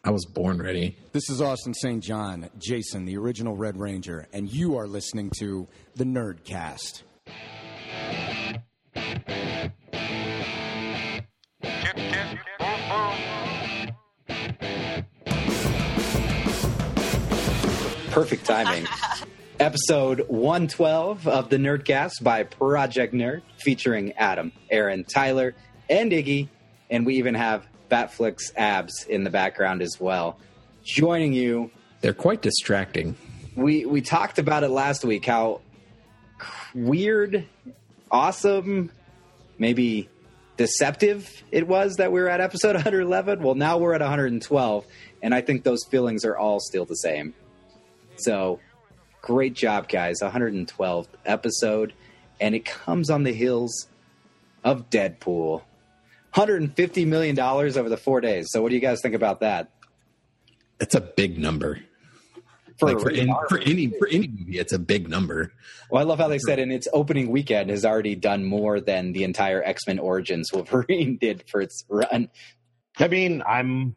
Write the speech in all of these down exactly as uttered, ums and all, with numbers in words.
I was born ready. This is Austin Saint John, Jason, the original Red Ranger, and you are listening to the Nerdcast. Perfect timing. Episode one twelve of the Nerdcast by Project Nerd, featuring Adam, Aaron, Tyler, and Iggy, and we even have Batflix Abs in the background as well. Joining you, they're quite distracting. We we talked about it last week, how weird, awesome, maybe deceptive it was that we were at episode one eleven. Well, now we're at one twelve, and I think those feelings are all still the same. So, great job, guys. one twelfth episode, and it comes on the heels of Deadpool. one hundred fifty million dollars over the four days. So what do you guys think about that? It's a big number. For, like for, in, for any for any movie, it's a big number. Well, I love how they said in its opening weekend has already done more than the entire X-Men Origins Wolverine did for its run. I mean, I'm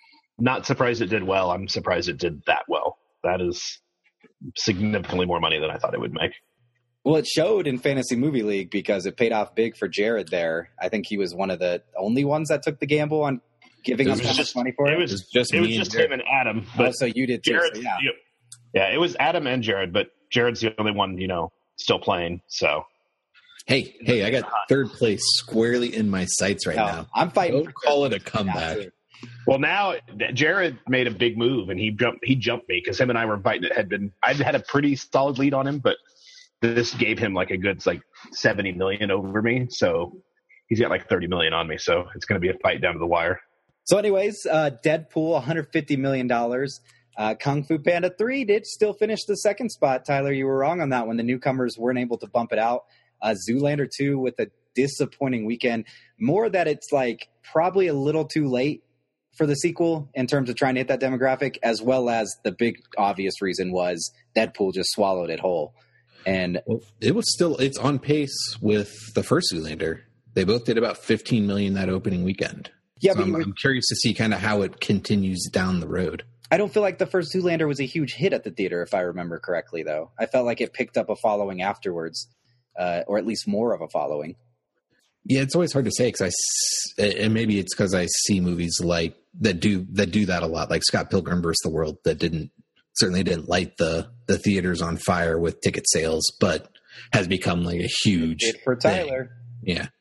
not surprised it did well. I'm surprised it did that well. That is significantly more money than I thought it would make. Well, it showed in Fantasy Movie League because it paid off big for Jared there. I think he was one of the only ones that took the gamble on giving us that much money for it. It was, it was just, it was just him and Adam. But oh, so you did too. Jared, so yeah. yeah, it was Adam and Jared, but Jared's the only one, you know, still playing. So, hey, hey, I got third place squarely in my sights right no, now. I'm fighting. Don't call it a comeback. Well, now Jared made a big move, and he jumped. He jumped me because him and I were fighting. It had been. I had a pretty solid lead on him, but this gave him like a good like seventy million over me. So he's got like thirty million on me. So it's going to be a fight down to the wire. So, anyways, uh, Deadpool, one hundred fifty million dollars. Uh, Kung Fu Panda three did still finish the second spot. Tyler, you were wrong on that one. The newcomers weren't able to bump it out. Uh, Zoolander two with a disappointing weekend. More that it's like probably a little too late for the sequel in terms of trying to hit that demographic, as well as the big obvious reason was Deadpool just swallowed it whole. And well, it was still, it's on pace with the first Zoolander. They both did about fifteen million that opening weekend. Yeah, so but I'm, I'm curious to see kind of how it continues down the road. I don't feel like the first Zoolander was a huge hit at the theater, if I remember correctly, though. I felt like it picked up a following afterwards, uh, or at least more of a following. Yeah, it's always hard to say because I, and maybe it's because I see movies like that do that do that a lot, like Scott Pilgrim versus the World, that didn't certainly didn't light the the theaters on fire with ticket sales, but has become like a huge it did for Tyler. Thing. Yeah.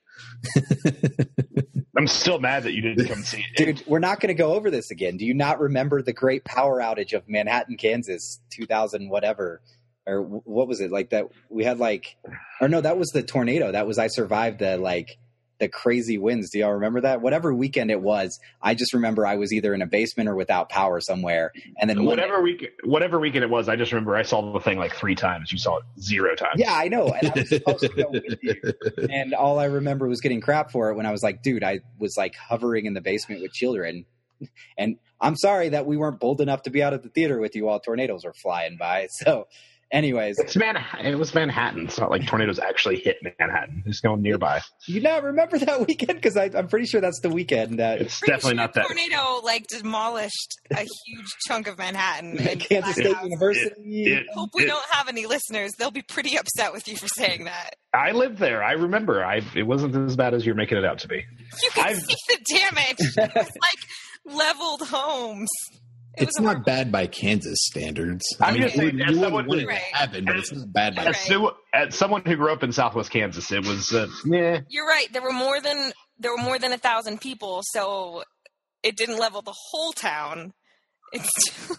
I'm still mad that you didn't come see it. Dude, we're not going to go over this again. Do you not remember the great power outage of Manhattan, Kansas, two thousand whatever? Or what was it like that? We had like, or no, that was the tornado. That was, I survived the like the crazy winds. Do y'all remember that? Whatever weekend it was, I just remember I was either in a basement or without power somewhere. And then whatever Monday, week, whatever weekend it was, I just remember I saw the thing like three times. You saw it zero times. Yeah, I know. And I was supposed to go with you. And all I remember was getting crap for it when I was like, dude, I was like hovering in the basement with children. And I'm sorry that we weren't bold enough to be out at the theater with you while tornadoes were flying by. So anyways, it's Manhattan. It was Manhattan. It's not like tornadoes actually hit Manhattan. There's no nearby. You not remember that weekend? Because I'm pretty sure that's the weekend. That it's definitely sure not that. Tornado like demolished a huge chunk of Manhattan. And Kansas State House. University. It, it, Hope we it, don't have any listeners. They'll be pretty upset with you for saying that. I lived there. I remember. I it wasn't as bad as you're making it out to be. You can I've, see the damage. It was like leveled homes. It it's not bad by Kansas standards. I'm I mean, just you, saying, you as wouldn't someone, want it right. to happen, but it's not bad by as, so, as someone who grew up in Southwest Kansas, it was. Uh, yeah. You're right. There were more than there were more than a thousand people, so it didn't level the whole town. It's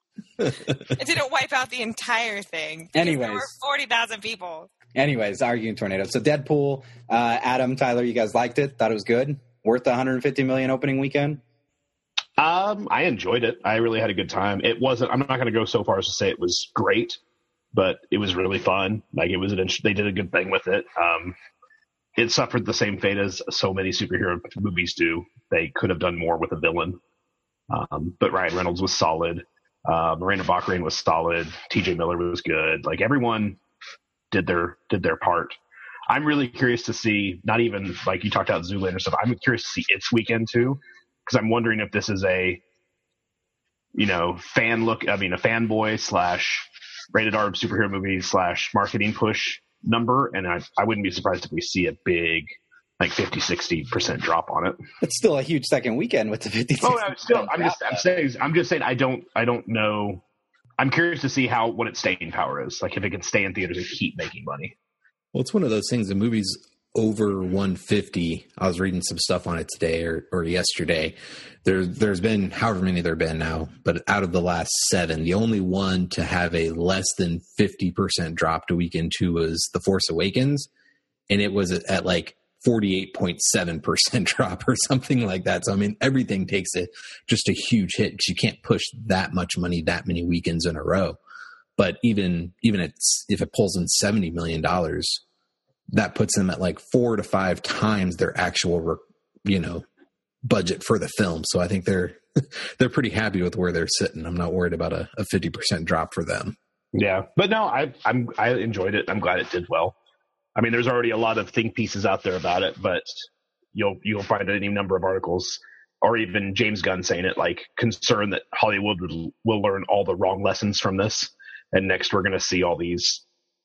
it didn't wipe out the entire thing. Anyways, there were forty thousand people. Anyways, arguing tornado. So Deadpool, uh, Adam, Tyler, you guys liked it? Thought it was good? Worth the one hundred fifty million opening weekend? Um, I enjoyed it. I really had a good time. It wasn't. I'm not going to go so far as to say it was great, but it was really fun. Like it was an. They did a good thing with it. Um, it suffered the same fate as so many superhero movies do. They could have done more with a villain. Um, but Ryan Reynolds was solid. Uh, Miranda Baccarin was solid. T J Miller was good. Like everyone did their did their part. I'm really curious to see. Not even like you talked about Zoolander stuff. I'm curious to see its weekend too. Because I'm wondering if this is a you know, fan look, I mean, a fanboy slash rated R superhero movie slash marketing push number. And I, I wouldn't be surprised if we see a big, like fifty, sixty percent drop on it. It's still a huge second weekend with the fifty. Oh, I'm still, I'm just, I'm saying, I'm just saying, I don't, I don't know. I'm curious to see how, what its staying power is. Like if it can stay in theaters and keep making money. Well, it's one of those things. The movie's over one fifty. I was reading some stuff on it today or, or yesterday. There, there's been however many there have been now, but out of the last seven, the only one to have a less than fifty percent drop to weekend two was The Force Awakens. And it was at like forty-eight point seven percent drop or something like that. So, I mean, everything takes a, just a huge hit because you can't push that much money that many weekends in a row. But even even it's, if it pulls in seventy million dollars, that puts them at like four to five times their actual, you know, budget for the film. So I think they're they're pretty happy with where they're sitting. I'm not worried about a, a fifty percent drop for them. Yeah, but no, I I'm I enjoyed it. I'm glad it did well. I mean, there's already a lot of think pieces out there about it, but you'll you'll find any number of articles, or even James Gunn saying it, like concerned that Hollywood will, will learn all the wrong lessons from this, and next we're going to see all these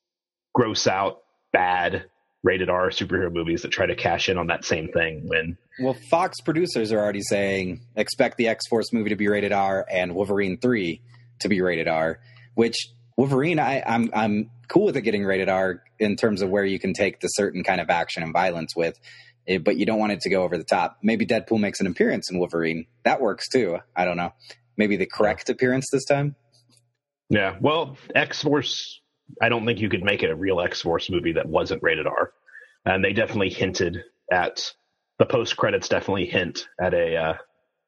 gross out, bad, rated R superhero movies that try to cash in on that same thing. When well, Fox producers are already saying expect the X-Force movie to be rated R and Wolverine three to be rated R, which Wolverine, I, I'm I'm cool with it getting rated R in terms of where you can take the certain kind of action and violence with it, but you don't want it to go over the top. Maybe Deadpool makes an appearance in Wolverine. That works too. I don't know. Maybe the correct appearance this time. Yeah. Well, X-Force, I don't think you could make it a real X-Force movie that wasn't rated R. And they definitely hinted at the post credits definitely hint at a, uh,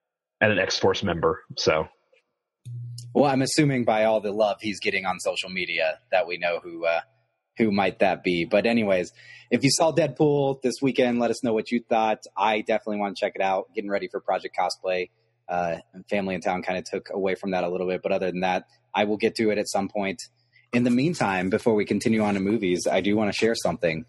at an X-Force member. So. Well, I'm assuming by all the love he's getting on social media that we know who uh, who might that be. But anyways, if you saw Deadpool this weekend, let us know what you thought. I definitely want to check it out. Getting ready for Project Cosplay. Uh, Family in Town kind of took away from that a little bit. But other than that, I will get to it at some point. In the meantime, before we continue on to movies, I do want to share something.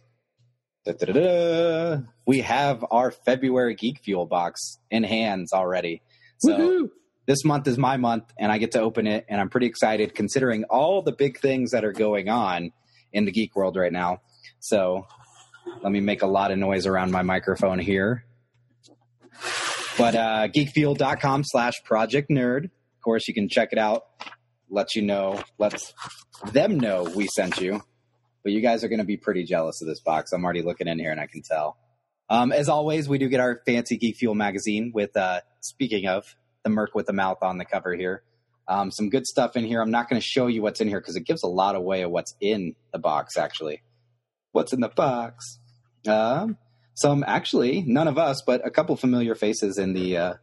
Da-da-da-da. We have our February Geek Fuel box in hands already. So. Woo-hoo. This month is my month, and I get to open it, and I'm pretty excited considering all the big things that are going on in the geek world right now. So let me make a lot of noise around my microphone here. But uh, geekfuel.com slash project nerd. Of course, you can check it out. Let you know, let them know we sent you. But you guys are going to be pretty jealous of this box. I'm already looking in here, and I can tell. Um, as always, we do get our fancy Geek Fuel magazine with, uh, speaking of, the Merc with the mouth on the cover here. Um, some good stuff in here. I'm not going to show you what's in here because it gives a lot away of what's in the box, actually. What's in the box? Um, some, actually, none of us, but a couple familiar faces in the uh,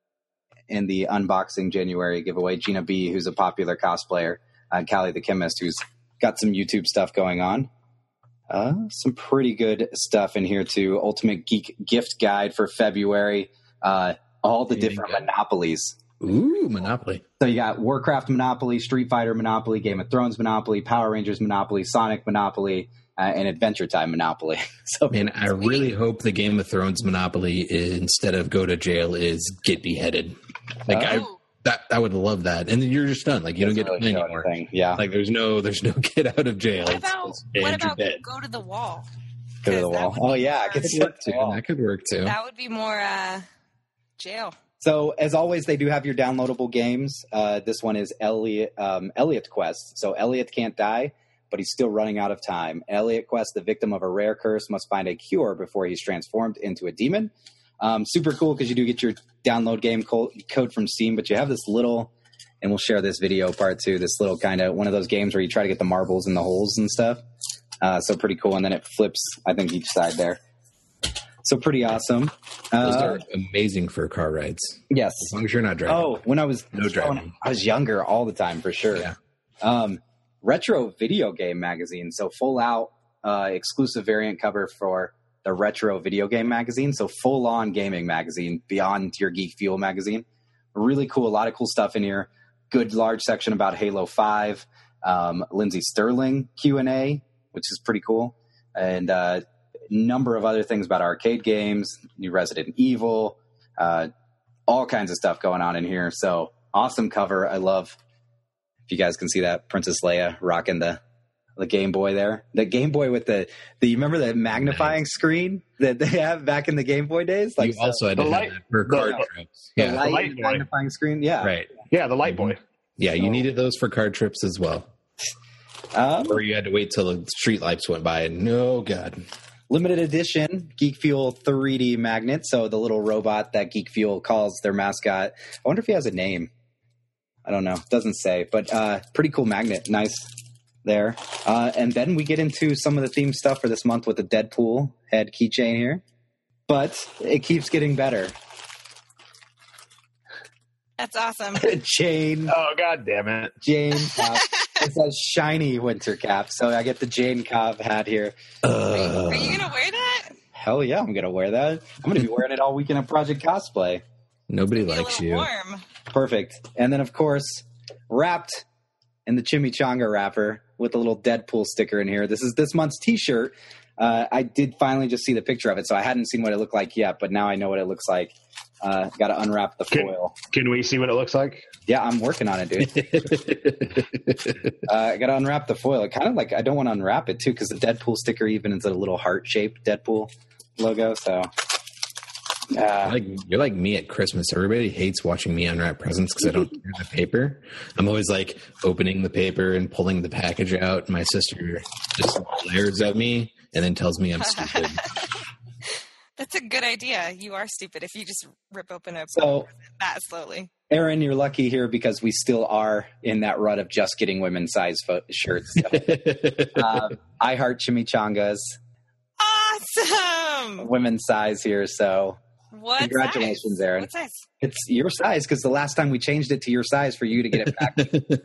in the unboxing January giveaway. Gina B, who's a popular cosplayer. Uh, Callie the Chemist, who's got some YouTube stuff going on. Uh, some pretty good stuff in here, too. Ultimate Geek Gift Guide for February. Uh all the different monopolies. Ooh, Monopoly. So you got Warcraft Monopoly, Street Fighter Monopoly, Game of Thrones Monopoly, Power Rangers Monopoly, Sonic Monopoly, uh, and Adventure Time Monopoly. So, man, I really hope the Game of Thrones Monopoly is, instead of go to jail is get beheaded. Like oh. I that I would love that. And then you're just done. Like you don't get really to play anymore. Anything. Yeah. Like there's no there's no get out of jail. What about, it's, it's what about go to the wall? Go to the wall. Oh yeah, that could work too. That could work too. That would be more uh, jail. So, as always, they do have your downloadable games. Uh, this one is Elliot, um, Elliot Quest. So, Elliot can't die, but he's still running out of time. Elliot Quest, the victim of a rare curse, must find a cure before he's transformed into a demon. Um, super cool because you do get your download game co- code from Steam, but you have this little, and we'll share this video part two, this little kind of one of those games where you try to get the marbles in the holes and stuff. Uh, so, pretty cool. And then it flips, I think, each side there. So pretty awesome. Those uh, are amazing for car rides. Yes. As long as you're not driving. Oh, when I was no driving. I was younger all the time for sure. Yeah. Um, retro video game magazine. So full out uh, exclusive variant cover for the retro video game magazine. So full on gaming magazine beyond your Geek Fuel magazine. Really cool. A lot of cool stuff in here. Good large section about Halo five. Um, Lindsey Sterling Q and A, which is pretty cool. And, uh, number of other things about arcade games, new Resident Evil, uh, all kinds of stuff going on in here. So Awesome cover. I love, if you guys can see that, Princess Leia rocking the the Game Boy there. The Game Boy with the, the you remember the magnifying nice. screen that they have back in the Game Boy days? Like you also had to light, have that for card the, trips. The Yeah, light, the light magnifying screen. Yeah. Right. Yeah, the Light Boy. Yeah, so, you needed those for card trips as well. Um, or you had to wait till the street lights went by and no God. Limited edition Geek Fuel three D magnet. So the little robot that Geek Fuel calls their mascot. I wonder if he has a name. I don't know. Doesn't say, but uh, pretty cool magnet. Nice there. Uh, and then we get into some of the theme stuff for this month with the Deadpool head keychain here. But it keeps getting better. That's awesome. Jane. Oh, God damn it. Jane Cobb. It's a shiny winter cap. So I get the Jane Cobb hat here. Uh, Are you going to wear that? Hell yeah, I'm going to wear that. I'm going to be wearing it all weekend at Project Cosplay. Nobody Be a likes little you. warm. Perfect. And then, of course, wrapped in the chimichanga wrapper with a little Deadpool sticker in here. This is this month's T-shirt. Uh, I did finally just see the picture of it, so I hadn't seen what it looked like yet, but now I know what it looks like. Uh, Got to unwrap the Can, foil. can we see what it looks like? Yeah, I'm working on it, dude. uh, I got to unwrap the foil. It kind of like, I don't want to unwrap it, too, because the Deadpool sticker even is a little heart-shaped Deadpool logo, so... Uh, like you're like me at Christmas. Everybody hates watching me unwrap presents because I don't tear the paper. I'm always like opening the paper and pulling the package out. My sister just glares at me and then tells me I'm stupid. That's a good idea. You are stupid if you just rip open a So- present that slowly. Aaron, you're lucky here because we still are in that rut of just getting women's size fo- shirts. So, uh, I heart chimichangas, Awesome. women's size here. So What congratulations, size? Aaron. What size? It's your size because the last time we changed it to your size for you to get it back,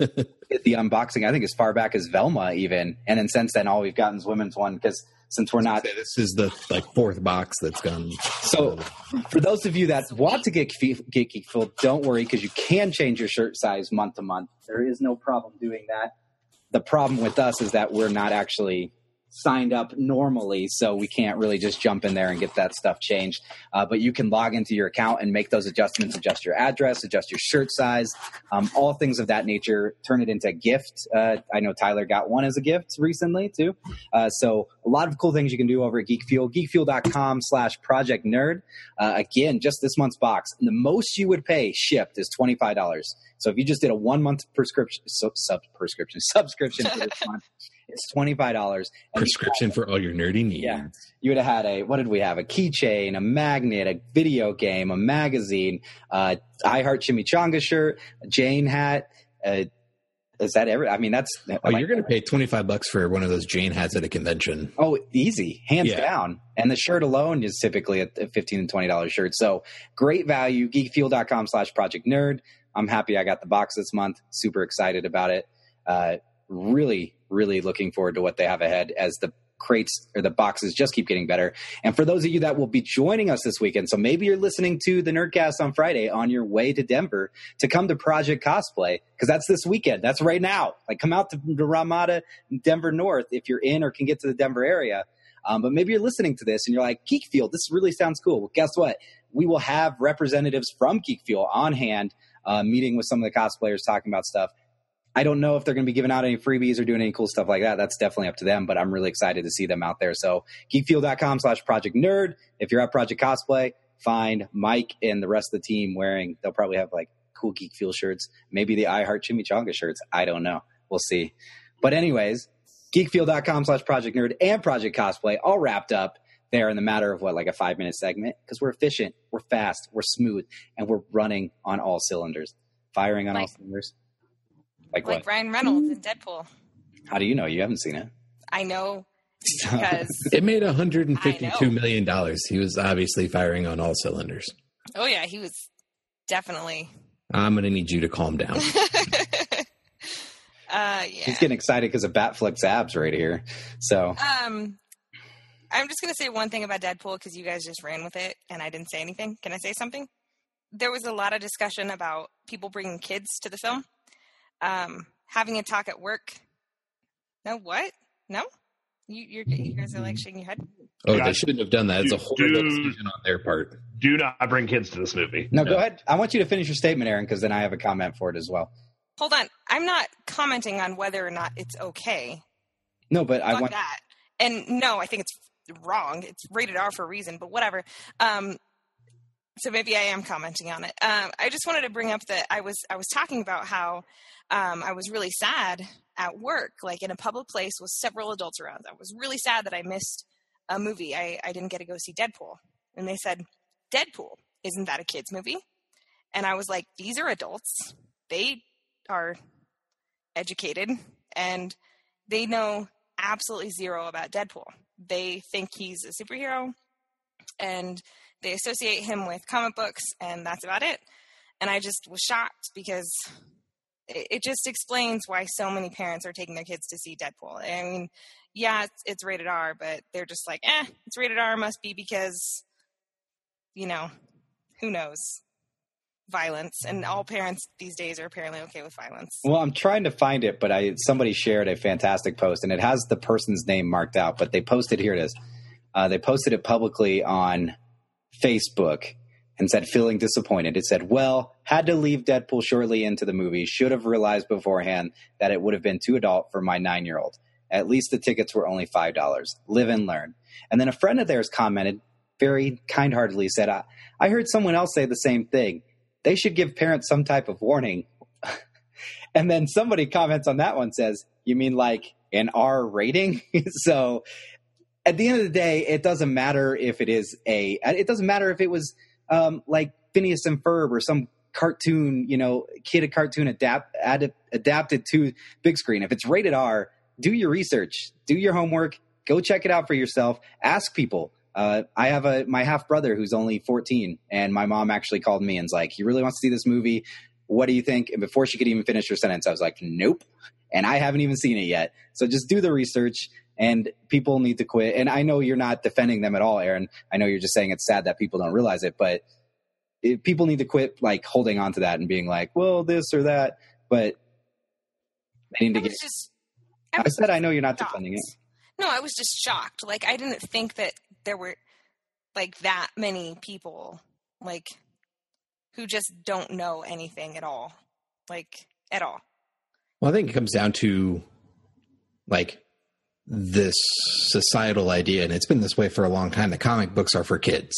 get the unboxing, I think as far back as Velma even. And then since then, all we've gotten is women's one because since we're not. This is the like fourth box that's gone. So for those of you that want to get Geek Geek Fuel, don't worry because you can change your shirt size month to month. There is no problem doing that. The problem with us is that we're not actually signed up normally, so we can't really just jump in there and get that stuff changed. Uh, but you can log into your account and make those adjustments, adjust your address, adjust your shirt size, um, all things of that nature, turn it into a gift. Uh, I know Tyler got one as a gift recently too. Uh, so a lot of cool things you can do over at Geek Fuel, geekfuel.com slash project nerd. Uh, again, just this month's box. And the most you would pay shipped is twenty-five dollars. So if you just did a one month prescription, sub, sub prescription, subscription for this month, it's twenty-five dollars. Prescription for all your nerdy needs. Yeah. You would have had a, what did we have? A keychain, a magnet, a video game, a magazine, uh, I Heart Chimichanga shirt, a Jane hat. Uh, is that every, I mean, that's. Oh, you're going to pay twenty-five bucks for one of those Jane hats at a convention. Oh, easy. Hands Yeah. down. And the shirt alone is typically a fifteen and twenty dollars shirt. So great value. Geekfuel.com slash project nerd. I'm happy I got the box this month. Super excited about it. Uh, really, really looking forward to what they have ahead as the crates or the boxes just keep getting better. And for those of you that will be joining us this weekend, so maybe you're listening to the Nerdcast on Friday on your way to Denver to come to Project Cosplay, because that's this weekend. That's right now. Like, come out to the Ramada, Denver North if you're in or can get to the Denver area. Um, but maybe you're listening to this and you're like, Geek Fuel, this really sounds cool. Well, guess what? We will have representatives from Geek Fuel on hand, uh, meeting with some of the cosplayers, talking about stuff. I don't know if they're going to be giving out any freebies or doing any cool stuff like that. That's definitely up to them, but I'm really excited to see them out there. So geekfuel.com slash project nerd. If you're at Project Cosplay, find Mike and the rest of the team wearing, they'll probably have like cool Geek Fuel shirts, maybe the I Heart Chimichanga shirts. I don't know. We'll see. But anyways, geekfuel.com slash project nerd and Project Cosplay all wrapped up there in the matter of what, like a five minute segment, because we're efficient, we're fast, we're smooth, and we're running on all cylinders, firing on Like- all cylinders. Like, Like what? Ryan Reynolds in Deadpool. How do you know? You haven't seen it. I know because, It made one hundred I fifty-two know. million dollars. He was obviously firing on all cylinders. oh yeah, he was definitely. I'm going to need you to calm down. uh, yeah. He's getting excited because of Batfleck's abs right here. So Um, I'm just going to say one thing about Deadpool because you guys just ran with it and I didn't say anything. Can I say something? There was a lot of discussion about people bringing kids to the film. Um, having a talk at work. No, what? No? You you're, you guys are like shaking your head? Oh, God, they shouldn't have done that. It's a horrible dude, decision on their part. Do not bring kids to this movie. No, No. go ahead. I want you to finish your statement, Aaron, because then I have a comment for it as well. Hold on. I'm not commenting on whether or not it's okay. No, but I Fuck want that. And no, I think it's wrong. It's rated R for a reason, but whatever. Um, so maybe I am commenting on it. Um, I just wanted to bring up that I was I was talking about how um, I was really sad at work, like in a public place with several adults around. I was really sad that I missed a movie. I, I didn't get to go see Deadpool. And they said, Deadpool, isn't that a kid's movie? And I was like, these are adults. They are educated and they know absolutely zero about Deadpool. They think he's a superhero and they associate him with comic books and that's about it. And I just was shocked because it, it just explains why so many parents are taking their kids to see Deadpool. I mean, yeah, it's, it's rated R, but they're just like, eh, it's rated R must be because, you know, who knows? Violence, and all parents these days are apparently okay with violence. Well, I'm trying to find it, but I somebody shared a fantastic post, and it has the person's name marked out. But they posted, here it is. Uh, they posted it publicly on Facebook and said, feeling disappointed. It said, well, had to leave Deadpool shortly into the movie. Should have realized beforehand that it would have been too adult for my nine-year-old. At least the tickets were only five dollars. Live and learn. And then a friend of theirs commented very kind-heartedly, said, I, I heard someone else say the same thing. They should give parents some type of warning. And then somebody comments on that one, says, you mean like an R rating? So at the end of the day, it doesn't matter if it is a, it doesn't matter if it was um, like Phineas and Ferb or some cartoon, you know, kid cartoon adapt, ad, adapted to big screen. If it's rated R, do your research, do your homework, go check it out for yourself, ask people. Uh, I have a my half brother who's only fourteen, and my mom actually called me and was like, he really wants to see this movie. What do you think? And before she could even finish her sentence, I was like, nope. And I haven't even seen it yet. So just do the research, and people need to quit. And I know you're not defending them at all, Aaron. I know you're just saying it's sad that people don't realize it, but it, people need to quit like holding on to that and being like, well, this or that. But they need to I get. was just, I, was said I know you're not shocked. defending it. No, I was just shocked. Like, I didn't think that there were, like, that many people, like, who just don't know anything at all. Like, at all. Well, I think it comes down to, like, this societal idea, and it's been this way for a long time, that comic books are for kids.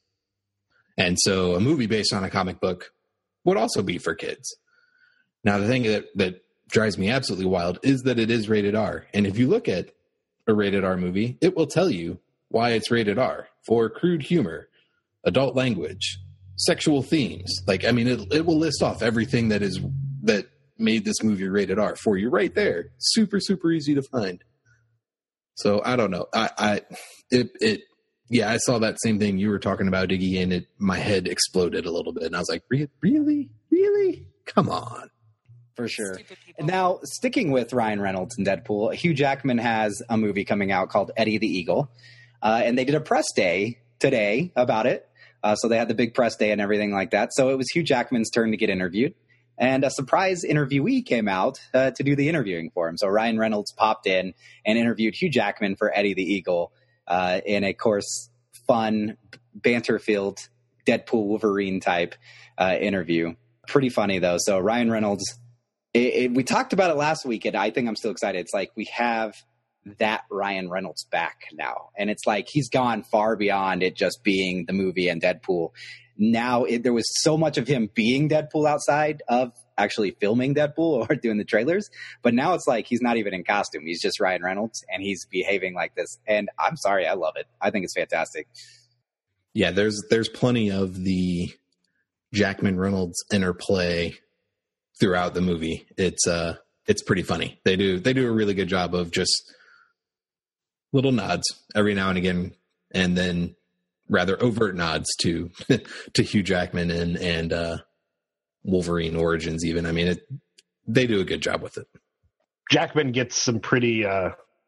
And so a movie based on a comic book would also be for kids. Now, the thing that, that drives me absolutely wild is that it is rated R. And if you look at a rated R movie, it will tell you why it's rated R. For crude humor, adult language, sexual themes. Like, I mean, it, it will list off everything that is that made this movie rated R for you right there. Super, super easy to find. So I don't know. I, I it, it, yeah, I saw that same thing you were talking about, Diggy, and it, my head exploded a little bit. And I was like, Re- really? Really? Come on. For sure. Stupid people. Now, sticking with Ryan Reynolds and Deadpool, Hugh Jackman has a movie coming out called Eddie the Eagle. Uh, and they did a press day today about it. Uh, so they had the big press day and everything like that. So it was Hugh Jackman's turn to get interviewed. And a surprise interviewee came out uh, to do the interviewing for him. So Ryan Reynolds popped in and interviewed Hugh Jackman for Eddie the Eagle uh, in a, of course, fun, banter-filled Deadpool Wolverine type uh, interview. Pretty funny, though. So Ryan Reynolds... It, it, we talked about it last week, and I think I'm still excited. It's like we have that Ryan Reynolds back now. And it's like he's gone far beyond it just being the movie and Deadpool. Now, it, there was so much of him being Deadpool outside of actually filming Deadpool or doing the trailers. But now it's like he's not even in costume. He's just Ryan Reynolds, and he's behaving like this. And I'm sorry, I love it. I think it's fantastic. Yeah, there's there's plenty of the Jackman Reynolds interplay throughout the movie. It's uh it's pretty funny. They do they do a really good job of just little nods every now and again, and then rather overt nods to to Hugh Jackman and and uh Wolverine Origins even. I mean, it they do a good job with it. Jackman gets some pretty uh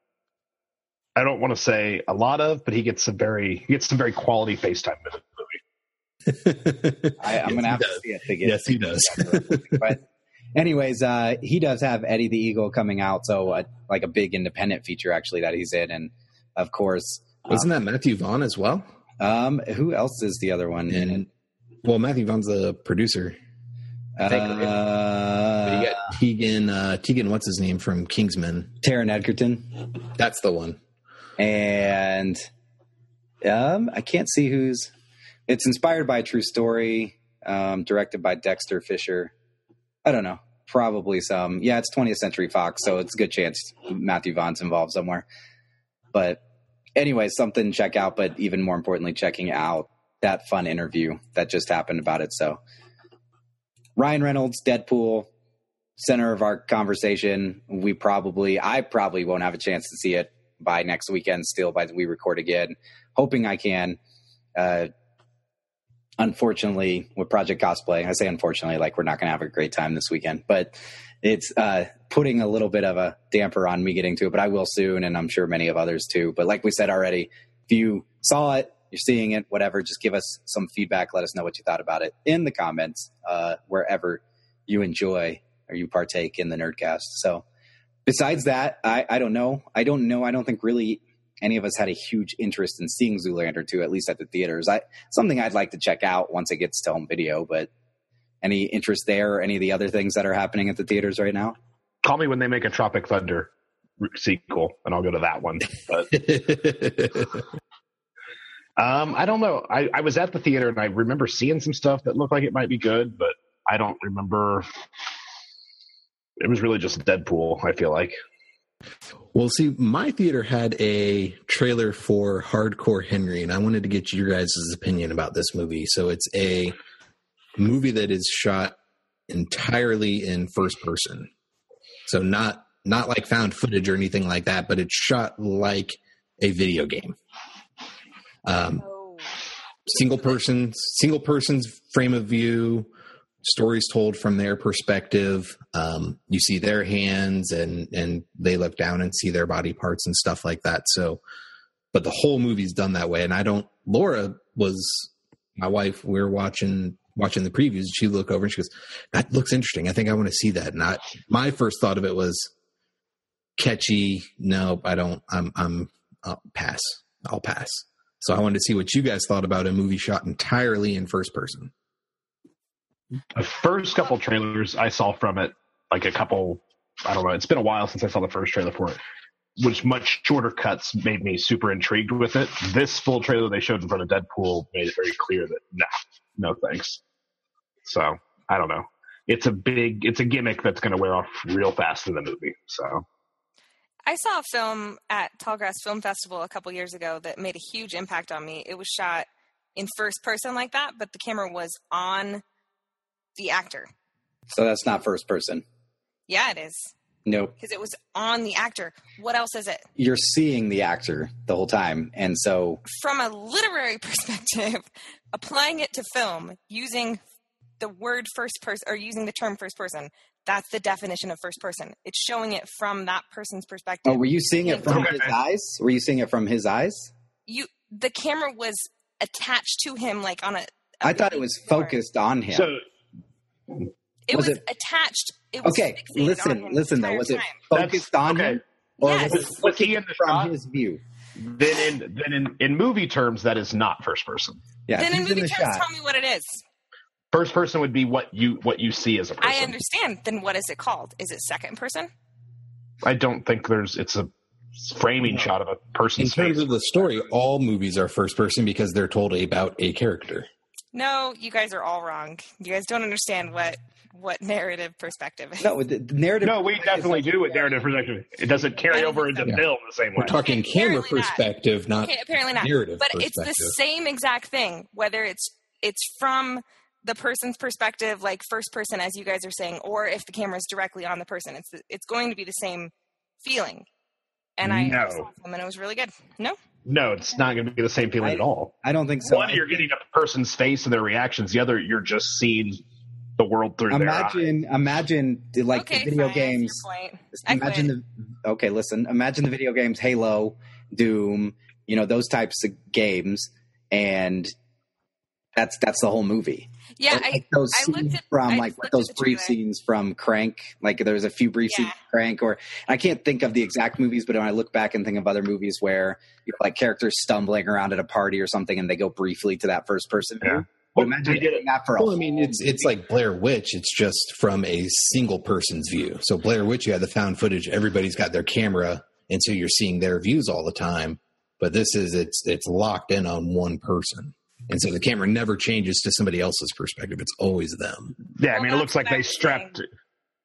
I don't want to say a lot of, but he gets some very he gets some very quality FaceTime in the movie. I, I'm Yes, going to have he to does. see it to get. Yes, he does. But anyways, uh, he does have Eddie the Eagle coming out, so uh, like a big independent feature actually that he's in, and of course Wasn't that Matthew Vaughn as well? Um, who else is the other one in it? Well, Matthew Vaughn's the producer. I think, Uh, but you got Tegan, uh, Tegan, what's his name from Kingsman? Taron Egerton. That's the one. And um, I can't see who's. It's inspired by a true story, um, directed by Dexter Fisher. I don't know. Probably some. Yeah, it's twentieth Century Fox, so it's a good chance Matthew Vaughn's involved somewhere. But anyway, something to check out, but even more importantly, checking out that fun interview that just happened about it. So Ryan Reynolds, Deadpool, center of our conversation. We probably, I probably won't have a chance to see it by next weekend still by the we record again. Hoping I can. Uh, unfortunately, with Project Cosplay, I say unfortunately, like we're not going to have a great time this weekend, but it's uh, putting a little bit of a damper on me getting to it, but I will soon, and I'm sure many of others too. But like we said already, if you saw it, you're seeing it, whatever, just give us some feedback. Let us know what you thought about it in the comments, uh, wherever you enjoy or you partake in the Nerdcast. So besides that, I, I don't know. I don't know. I don't think really any of us had a huge interest in seeing Zoolander two, at least at the theaters. I something I'd like to check out once it gets to home video, but any interest there or any of the other things that are happening at the theaters right now? Call me when they make a Tropic Thunder sequel, and I'll go to that one. But um, I don't know. I, I was at the theater, and I remember seeing some stuff that looked like it might be good, but I don't remember. It was really just Deadpool, I feel like. Well, see, my theater had a trailer for Hardcore Henry, and I wanted to get your guys' opinion about this movie. So it's a movie that is shot entirely in first person. So not not like found footage or anything like that, but it's shot like a video game. Um, Oh. single person, single person's frame of view. Stories told from their perspective. Um, you see their hands and, and they look down and see their body parts and stuff like that. So, but the whole movie's done that way. And I don't, Laura was my wife. We were watching, watching the previews. She looked over and she goes, that looks interesting. I think I want to see that. And I, my first thought of it was catchy. No, I don't, I'm, I'm I'll pass. I'll pass. So I wanted to see what you guys thought about a movie shot entirely in first person. The first couple trailers I saw from it, like a couple, I don't know, it's been a while since I saw the first trailer for it, which much shorter cuts made me super intrigued with it. This full trailer they showed in front of Deadpool made it very clear that, nah, no thanks. So, I don't know. It's a big, it's a gimmick that's going to wear off real fast in the movie, so. I saw a film at Tallgrass Film Festival a couple years ago that made a huge impact on me. It was shot in first person like that, but the camera was on the actor. So that's not first person. Yeah, it is. Nope. Because it was on the actor. What else is it? You're seeing the actor the whole time. And so From a literary perspective, applying it to film, using the word first person, or using the term first person, that's the definition of first person. It's showing it from that person's perspective. Oh, were you seeing it from Okay. his eyes? Were you seeing it from his eyes? You, the camera was attached to him like on a... a I thought it was focused on him. So, It was was, it- attached. It was Okay, fixated on listen, him listen the though. entire Was it time. focused on okay. him? Or Yes. was it Was he in the from shot? his view? then in then in, in movie terms, that is not first person. Yeah, Then in he's movie the terms, shot. tell me what it is. First person would be what you what you see as a person. I understand. Then what is it called? Is it second person? I don't think there's it's a framing shot of a In person's terms face. of the story, all movies are first person because they're told about a character. No, you guys are all wrong. You guys don't understand what what narrative perspective is. No, the, the narrative. No, we definitely do with narrative perspective. It doesn't carry over into Yeah. film the same way. We're talking Okay, camera apparently not. perspective, not Okay, apparently not. narrative But it's perspective. the same exact thing, whether it's it's from the person's perspective, like first person, as you guys are saying, or if the camera is directly on the person. It's it's going to be the same feeling. And I No. saw them, and it was really good. No, No, it's not going to be the same feeling I- at all. I don't think so. One, you're getting a person's face and their reactions. The other, you're just seeing the world through their eyes. Imagine, imagine the, like okay, the video fine, that's your games. point. I Imagine quit. the okay. Listen, imagine the video games Halo, Doom, you know those types of games, and that's that's the whole movie. Yeah, Like I, those I scenes looked at from I like just looked those at the brief trailer. scenes from Crank. Like there was a few brief Yeah. scenes from Crank, or I can't think of the exact movies, but when I look back and think of other movies where you know, like characters stumbling around at a party or something, and they go briefly to that first person view. Yeah. But Well, imagine they did doing that for a Well, I mean, whole it's it's like Blair Witch. It's just from a single person's view. So Blair Witch, you had the found footage. Everybody's got their camera, and so you're seeing their views all the time. But this is it's it's locked in on one person, and so the camera never changes to somebody else's perspective. It's always them. Yeah, I Well, mean, it that's looks like what I they was strapped. saying.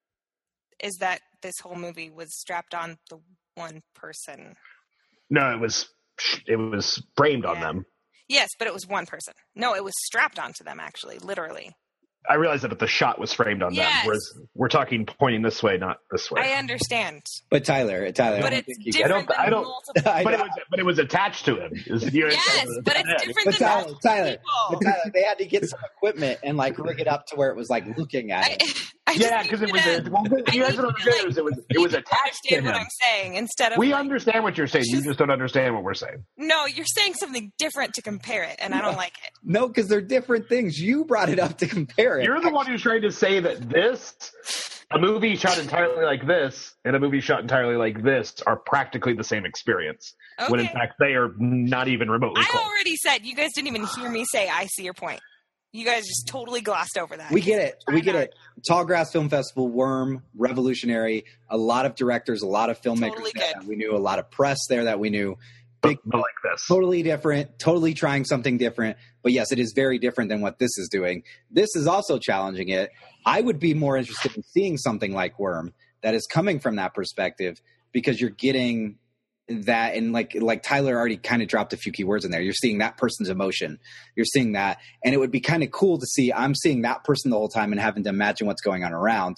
Is that this whole movie was strapped on the one person? No, it was it was framed on Yeah. them. Yes, but it was one person. No, it was strapped onto them, actually, literally. I realized that, but the shot was framed on Yes. them. Whereas we're talking pointing this way, not this way. I understand, But Tyler, Tyler, but I don't it's think you different I don't- I than don't- multiple. I but it know. was but it was attached to him. Is- you're- Yes, but it's different But than Tyler, multiple Tyler, people. but Tyler, they had to get some equipment and like rig it up to where it was like looking at I, it. I just Yeah, need because it you was. to- A, well, I you guys need don't you to, understand. like, it was it was you attached to understand what him. I'm saying instead of We like, understand what you're saying. You just- just don't understand what we're saying. no, you're saying something different to compare it, and I don't like it. No, because they're different things. You brought it up to compare it. You're the one who's trying to say that this, a movie shot entirely like this, and a movie shot entirely like this are practically the same experience. Okay. When in fact they are not even remotely I close. already said you guys didn't even hear me say I see your point. You guys just totally glossed over that. We get it. We get Try it. Tallgrass Film Festival, Worm, revolutionary. A lot of directors, a lot of filmmakers Totally there good. that we knew, a lot of press there that we knew. but, Big, but like this. totally different, totally trying something different. But yes, it is very different than what this is doing. This is also challenging it. I would be more interested in seeing something like Worm that is coming from that perspective, because you're getting that, and like like Tyler already kind of dropped a few key words in there. You're seeing that person's emotion. You're seeing that, and it would be kind of cool to see. I'm seeing that person the whole time and having to imagine what's going on around.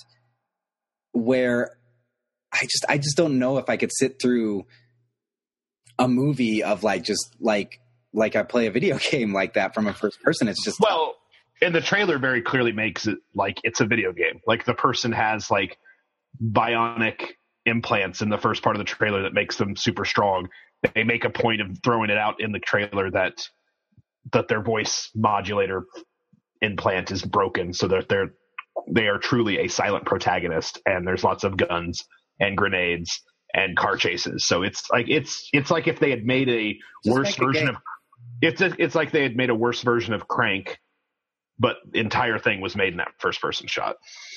Where I just I just don't know if I could sit through a movie of like just like like I play a video game like that from a first person. It's just Well, and the trailer very clearly makes it like it's a video game. Like the person has like bionic implants in the first part of the trailer that makes them super strong. They make a point of throwing it out in the trailer that that their voice modulator implant is broken, so that they're they are truly a silent protagonist, and there's lots of guns and grenades and car chases. So it's like it's it's like if they had made a Just worse make a version game. of it's a, it's like they had made a worse version of Crank, but the entire thing was made in that first person shot.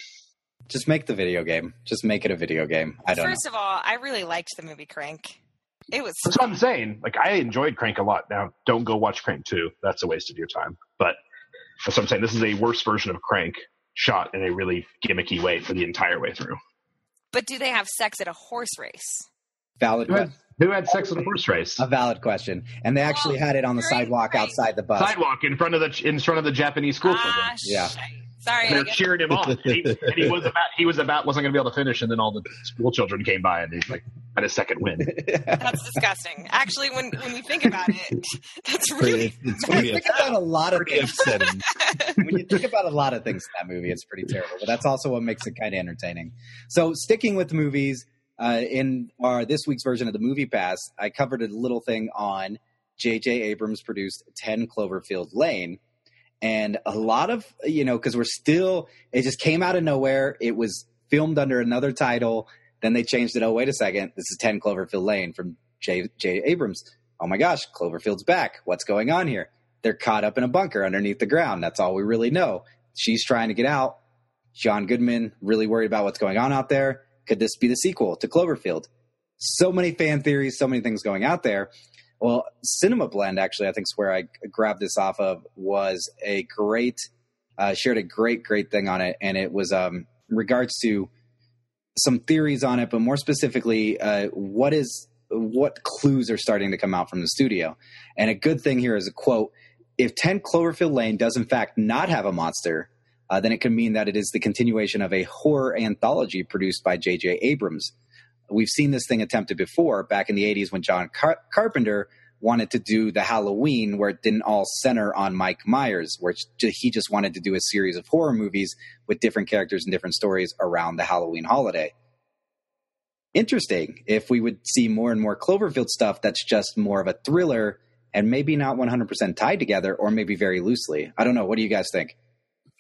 just make the video game. Just make it a video game. I don't First of all, I really liked the movie Crank. It was That's what I'm saying. Like I enjoyed Crank a lot. Now don't go watch Crank two. That's a waste of your time. But that's what I'm saying. This is a worse version of Crank shot in a really gimmicky way for the entire way through. But do they have sex at a horse race? know. Valid Who had, question. who had sex with a horse race? A valid question. And they actually Well, had it on the during sidewalk Crank. outside the bus. Sidewalk in front of the in front of the Japanese school children. Ah, Yeah. shite. Sorry, I They're guess cheering him on. And he, and he was about he was about wasn't going to be able to finish, and then all the school children came by, and he like had a second win. that's disgusting. Actually, when when you think about it, that's Pretty, really it's, it's When you pretty, think about a lot of pretty things, upsetting. when you think about a lot of things in that movie, it's pretty terrible. But that's also what makes it kind of entertaining. So sticking with movies, uh, in our this week's version of the Movie Pass, I covered a little thing on J J Abrams produced ten Cloverfield Lane. And a lot of, you know, because we're still, it just came out of nowhere. It was filmed under another title. Then they changed it. Oh, wait a second. This is ten Cloverfield Lane from J. J. Abrams. Oh my gosh, Cloverfield's back. What's going on here? They're caught up in a bunker underneath the ground. That's all we really know. She's trying to get out. John Goodman really worried about what's going on out there. Could this be the sequel to Cloverfield? So many fan theories, so many things going out there. Well, Cinema Blend, actually, I think is where I grabbed this off of, was a great, uh, shared a great, great thing on it. And it was um, in regards to some theories on it, but more specifically, uh, what is what clues are starting to come out from the studio. And a good thing here is a quote: if ten Cloverfield Lane does in fact not have a monster, uh, then it can mean that it is the continuation of a horror anthology produced by J J Abrams. We've seen this thing attempted before back in the eighties when John Car- Carpenter wanted to do the Halloween, where it didn't all center on Mike Myers, where he just wanted to do a series of horror movies with different characters and different stories around the Halloween holiday. Interesting if we would see more and more Cloverfield stuff that's just more of a thriller and maybe not one hundred percent tied together, or maybe very loosely. I don't know. What do you guys think?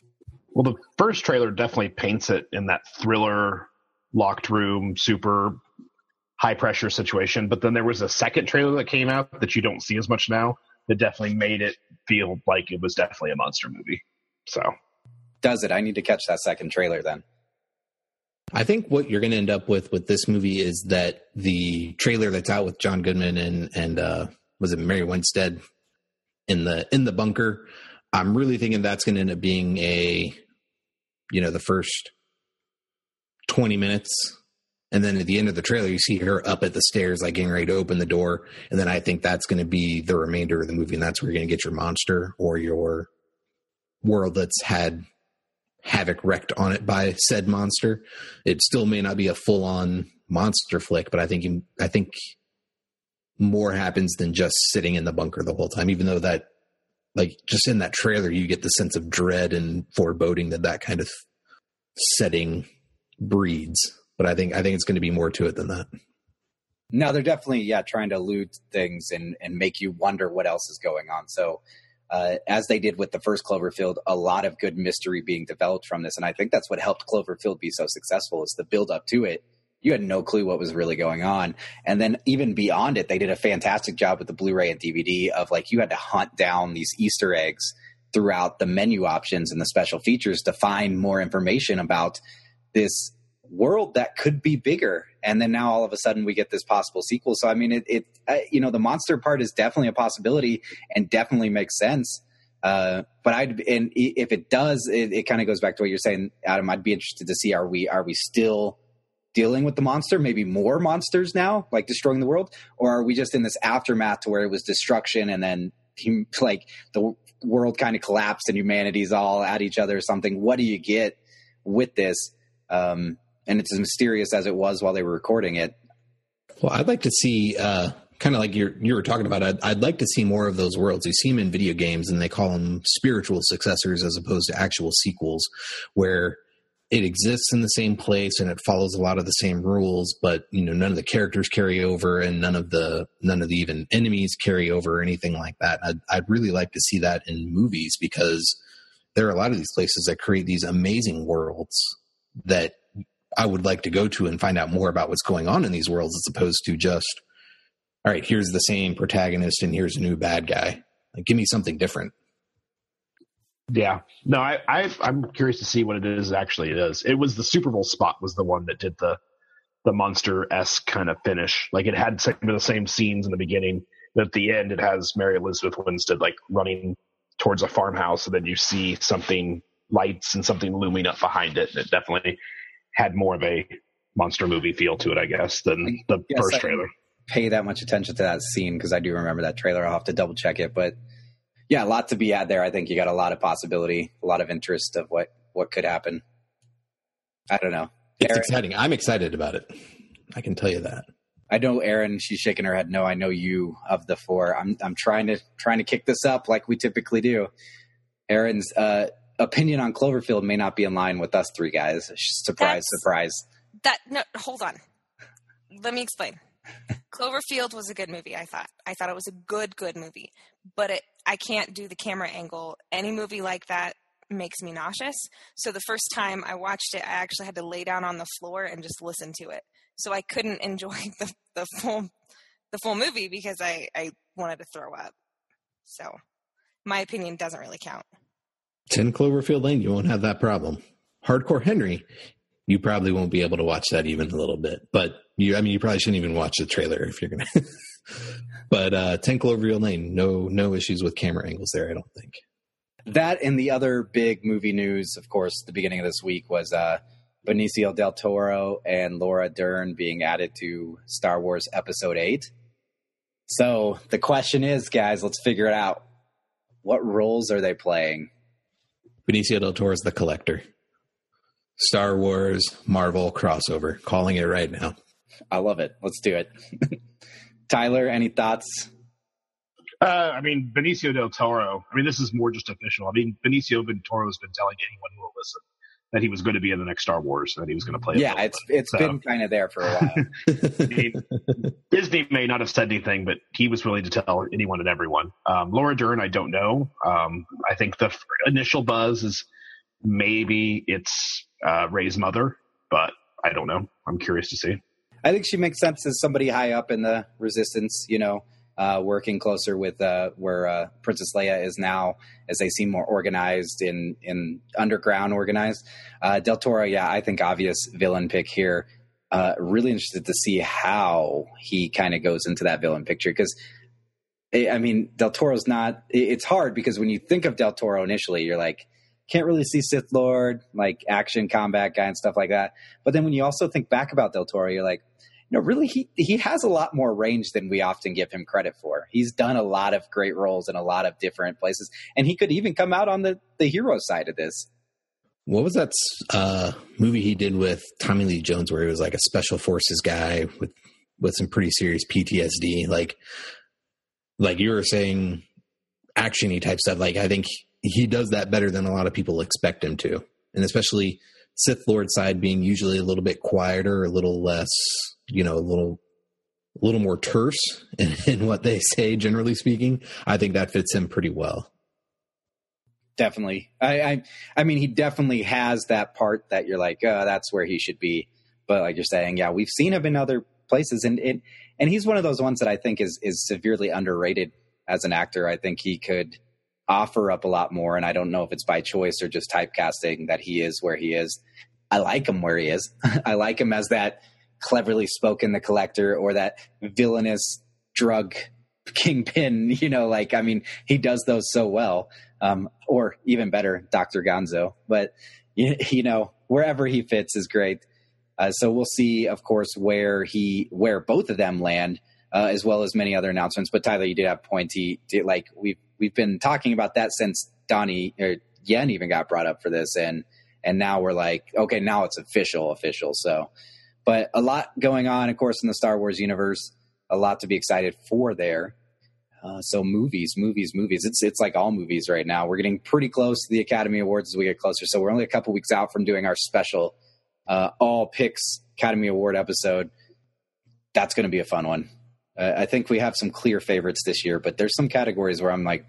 Well, the first trailer definitely paints it in that thriller, locked room, super high pressure situation. But then there was a second trailer that came out that you don't see as much now that definitely made it feel like it was definitely a monster movie. So does it? I need to catch that second trailer then. I think what you're going to end up with with this movie is that the trailer that's out with John Goodman and and uh, was it Mary Winstead in the in the bunker. I'm really thinking that's going to end up being a, you know, the first twenty minutes. And then at the end of the trailer, you see her up at the stairs, like getting ready to open the door. And then I think that's going to be the remainder of the movie. And that's where you're going to get your monster or your world that's had havoc wreaked on it by said monster. It still may not be a full on monster flick, but I think, you, I think more happens than just sitting in the bunker the whole time, even though that, like, just in that trailer, you get the sense of dread and foreboding that that kind of setting breeds. But I think I think it's going to be more to it than that. No, they're definitely, yeah, trying to allude things and, and make you wonder what else is going on. So uh, as they did with the first Cloverfield, a lot of good mystery being developed from this. And I think that's what helped Cloverfield be so successful is the build up to it. You had no clue what was really going on. And then even beyond it, they did a fantastic job with the Blu-ray and D V D of, like, you had to hunt down these Easter eggs throughout the menu options and the special features to find more information about this world that could be bigger. And then now all of a sudden we get this possible sequel. So, I mean, it, it uh, you know, the monster part is definitely a possibility and definitely makes sense. Uh, but I'd, and if it does, it, it kind of goes back to what you're saying, Adam. I'd be interested to see, are we, are we still dealing with the monster, maybe more monsters now, like destroying the world? Or are we just in this aftermath to where it was destruction and then like the world kind of collapsed and humanity's all at each other or something? What do you get with this? Um, and it's as mysterious as it was while they were recording it. Well, I'd like to see, uh, kind of like you're, you were talking about, I'd, I'd like to see more of those worlds. You see them in video games and they call them spiritual successors as opposed to actual sequels, where it exists in the same place and it follows a lot of the same rules, but, you know, none of the characters carry over and none of the, none of the even enemies carry over or anything like that. I'd, I'd really like to see that in movies, because there are a lot of these places that create these amazing worlds that I would like to go to and find out more about what's going on in these worlds, as opposed to just, all right, here's the same protagonist and here's a new bad guy. Like, give me something different. Yeah, no, I, I, I'm curious to see what it is actually it is. It was the Super Bowl spot was the one that did the, the monster-esque kind of finish. Like, it had some of the same scenes in the beginning, but at the end it has Mary Elizabeth Winstead like running towards a farmhouse, and then you see something, lights and something looming up behind it. And it definitely had more of a monster movie feel to it, I guess, than the yes, first I trailer. Pay that much attention to that scene because I do remember that trailer. I'll have to double check it, but yeah, a lot to be had there. I think you got a lot of possibility, a lot of interest of what, what could happen. I don't know. It's Aaron, exciting. I'm excited about it. I can tell you that. I know Erin, she's shaking her head. No, I know you of the four. I'm I'm trying to trying to kick this up like we typically do. Erin's uh, opinion on Cloverfield may not be in line with us three guys. Surprise, That's, surprise. That no, hold on. Let me explain. Cloverfield was a good movie, I thought. I thought it was a good, good movie. But it, I can't do the camera angle. Any movie like that makes me nauseous. So the first time I watched it, I actually had to lay down on the floor and just listen to it. So I couldn't enjoy the, the full the full movie because I, I wanted to throw up. So my opinion doesn't really count. ten Cloverfield Lane, you won't have that problem. Hardcore Henry, you probably won't be able to watch that even a little bit. But you, I mean, you probably shouldn't even watch the trailer if you're going to. But uh, ten Cloverfield Lane, no, no issues with camera angles there, I don't think. That and the other big movie news, of course, the beginning of this week was uh, Benicio del Toro and Laura Dern being added to Star Wars Episode eight. So the question is, guys, let's figure it out. What roles are they playing? Benicio del Toro is the collector. Star Wars, Marvel crossover. Calling it right now. I love it. Let's do it. Tyler, any thoughts? Uh, I mean, Benicio del Toro, I mean, this is more just official. I mean, Benicio del Toro has been telling anyone who will listen that he was going to be in the next Star Wars, and that he was going to play. Yeah, it's it's so. been kind of there for a while. I mean, Disney may not have said anything, but he was willing to tell anyone and everyone. Um, Laura Dern, I don't know. Um, I think the initial buzz is maybe it's uh, Rey's mother, but I don't know. I'm curious to see. I think she makes sense as somebody high up in the Resistance, you know, uh, working closer with uh, where uh, Princess Leia is now, as they seem more organized in, in underground organized. Uh, Del Toro, yeah, I think obvious villain pick here. Uh, really interested to see how he kind of goes into that villain picture, because I mean, Del Toro's not, it's hard because when you think of Del Toro initially, you're like, can't really see Sith Lord, like action combat guy and stuff like that. But then when you also think back about Del Toro, you're like, you know, really, he, he has a lot more range than we often give him credit for. He's done a lot of great roles in a lot of different places. And he could even come out on the, the hero side of this. What was that uh, movie he did with Tommy Lee Jones where he was like a special forces guy with, with some pretty serious P T S D? Like, like you were saying, action-y type stuff. Like, I think he does that better than a lot of people expect him to. And especially Sith Lord side being usually a little bit quieter, a little less, you know, a little, a little more terse in, in what they say, generally speaking. I think that fits him pretty well. Definitely. I, I, I mean, he definitely has that part that you're like, oh, that's where he should be. But like you're saying, yeah, we've seen him in other places, and it, and he's one of those ones that I think is, is severely underrated as an actor. I think he could offer up a lot more. And I don't know if it's by choice or just typecasting that he is where he is. I like him where he is. I like him as that cleverly spoken The Collector, or that villainous drug kingpin, you know, like, I mean, he does those so well. Um, or even better, Doctor Gonzo. But, you, you know, wherever he fits is great. Uh, so we'll see, of course, where he, where both of them land, uh, as well as many other announcements. But Tyler, you did have pointy, like we've, we've been talking about that since Donnie or Yen even got brought up for this. And, and now we're like, okay, now it's official, official. So, but a lot going on, of course, in the Star Wars universe, a lot to be excited for there. Uh, so movies, movies, movies. It's it's like all movies right now. We're getting pretty close to the Academy Awards as we get closer. So we're only a couple weeks out from doing our special uh, all picks Academy Award episode. That's going to be a fun one. Uh, I think we have some clear favorites this year, but there's some categories where I'm like,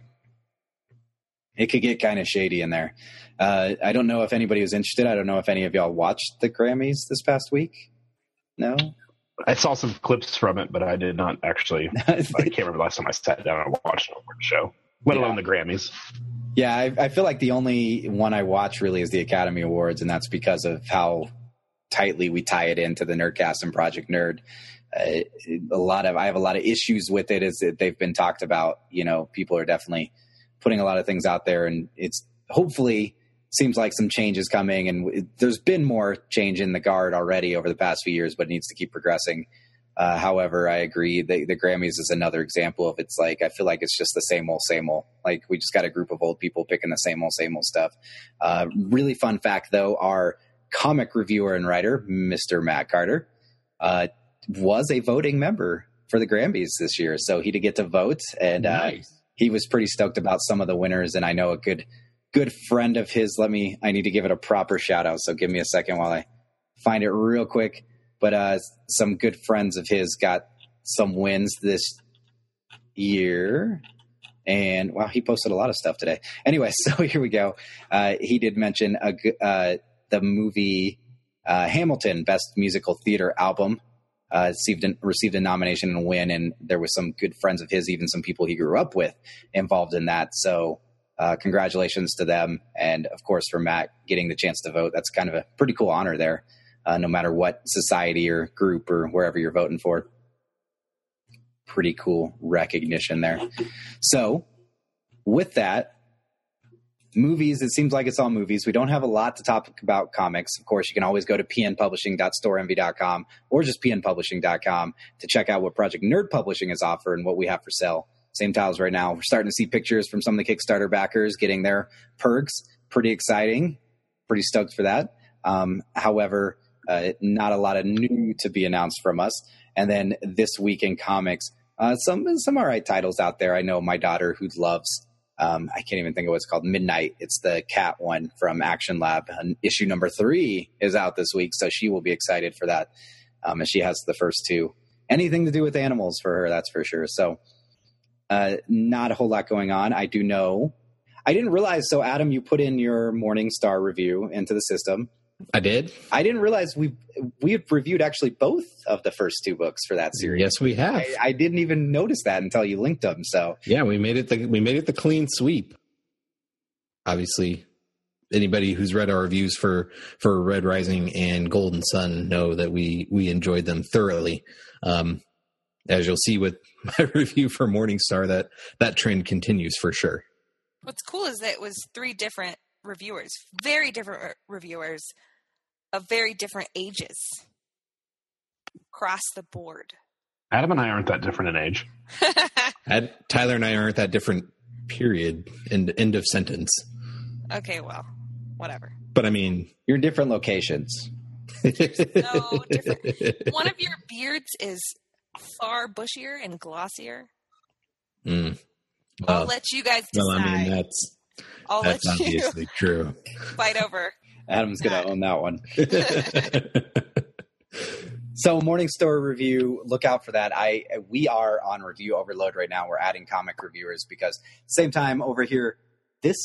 it could get kind of shady in there. Uh, I don't know if anybody was interested. I don't know if any of y'all watched the Grammys this past week. No? I saw some clips from it, but I did not actually. I can't remember the last time I sat down and watched an award show, let alone yeah. the Grammys. Yeah, I, I feel like the only one I watch really is the Academy Awards, and that's because of how tightly we tie it into the Nerdcast and Project Nerd. Uh, a lot of I have a lot of issues with it, as they've been talked about. You know, people are definitely putting a lot of things out there, and it's hopefully seems like some change is coming, and it, there's been more change in the guard already over the past few years, but it needs to keep progressing. Uh, however, I agree. The, the Grammys is another example of it's like, I feel like it's just the same old, same old. Like we just got a group of old people picking the same old, same old stuff. Uh, really fun fact though, our comic reviewer and writer, Mister Matt Carter, uh, was a voting member for the Grammys this year. So he did get to vote, and nice. uh, he was pretty stoked about some of the winners. And I know a good, good friend of his, let me, I need to give it a proper shout out. So give me a second while I find it real quick. But uh, some good friends of his got some wins this year. And wow, he posted a lot of stuff today. Anyway, so here we go. Uh, he did mention a, uh, the movie uh, Hamilton, Best Musical Theater Album, uh, received, an, received a nomination and a win. And there was some good friends of his, even some people he grew up with, involved in that. So uh, congratulations to them. And of course, for Matt getting the chance to vote, that's kind of a pretty cool honor there. Uh, no matter what society or group or wherever you're voting for. Pretty cool recognition there. So with that, movies, it seems like it's all movies. We don't have a lot to talk about comics. Of course, you can always go to p n publishing dot store envy dot com or just p n publishing dot com to check out what Project Nerd Publishing has offered and what we have for sale. Same titles right now. We're starting to see pictures from some of the Kickstarter backers getting their perks. Pretty exciting. Pretty stoked for that. Um, however, Uh, not a lot of new to be announced from us. And then this week in comics, uh, some some all right titles out there. I know my daughter, who loves, um, I can't even think of what it's called, Midnight. It's the cat one from Action Lab. And issue number three is out this week, so she will be excited for that. Um, and she has the first two. Anything to do with animals for her, that's for sure. So uh, not a whole lot going on. I do know. I didn't realize. So, Adam, you put in your Morningstar review into the system. I did. I didn't realize we we have reviewed actually both of the first two books for that series. Yes, we have. I, I didn't even notice that until you linked them. So yeah, we made it. The, we made it the clean sweep. Obviously, anybody who's read our reviews for for Red Rising and Golden Sun know that we we enjoyed them thoroughly. Um, as you'll see with my review for Morningstar, that that trend continues for sure. What's cool is that it was three different reviewers, very different re- reviewers of very different ages across the board. Adam and I aren't that different in age. Ad, Tyler and I aren't that different, period. End, end of sentence. Okay, well, whatever. But I mean, you're in different locations. No different. One of your beards is far bushier and glossier. Mm. I'll Well, let you guys decide. well, I mean, that's I'll that's let you obviously true. fight over. Adam's going to own that one. So Morningstar review, look out for that. I we are on review overload right now. We're adding comic reviewers because same time over here, this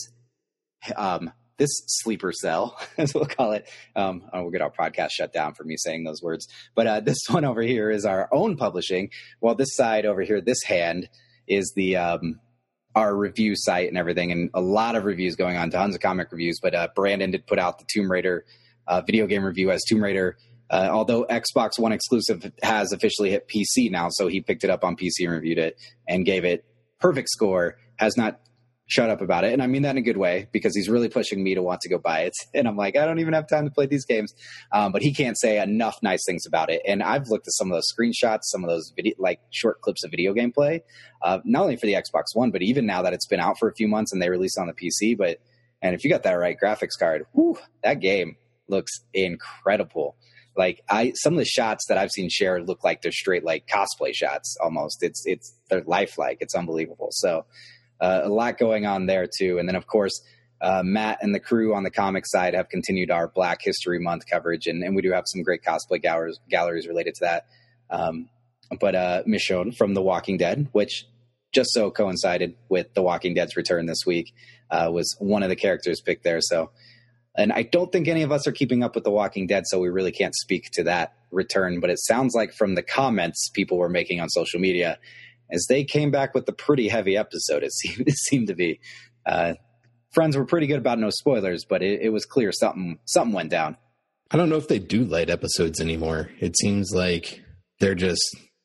um, this sleeper cell, as we'll call it. Um, oh, we'll get our podcast shut down for me saying those words. But uh, this one over here is our own publishing. While this side over here, this hand is the um, our review site and everything, and a lot of reviews going on, tons of comic reviews. But uh, Brandon did put out the Tomb Raider uh, video game review as Tomb Raider. Uh, although Xbox One exclusive has officially hit P C now, so he picked it up on P C and reviewed it and gave it perfect score, has not shut up about it. And I mean that in a good way because he's really pushing me to want to go buy it. And I'm like, I don't even have time to play these games. Um, but he can't say enough nice things about it. And I've looked at some of those screenshots, some of those video, like short clips of video gameplay, uh, not only for the Xbox One, but even now that it's been out for a few months and they released on the P C. But and if you got that right graphics card, whew, that game looks incredible. Like I, some of the shots that I've seen shared look like they're straight like cosplay shots almost. It's it's they're lifelike. It's unbelievable. So uh, a lot going on there too. And then of course uh, Matt and the crew on the comic side have continued our Black History Month coverage, and, and we do have some great cosplay galleries galleries related to that. Um, but uh, Michonne from The Walking Dead, which just so coincided with The Walking Dead's return this week, uh, was one of the characters picked there. So. And I don't think any of us are keeping up with The Walking Dead, so we really can't speak to that return. But it sounds like from the comments people were making on social media, as they came back with a pretty heavy episode, it seemed, it seemed to be. Uh, friends were pretty good about no spoilers, but it, it was clear something something went down. I don't know if they do light episodes anymore. It seems like they're just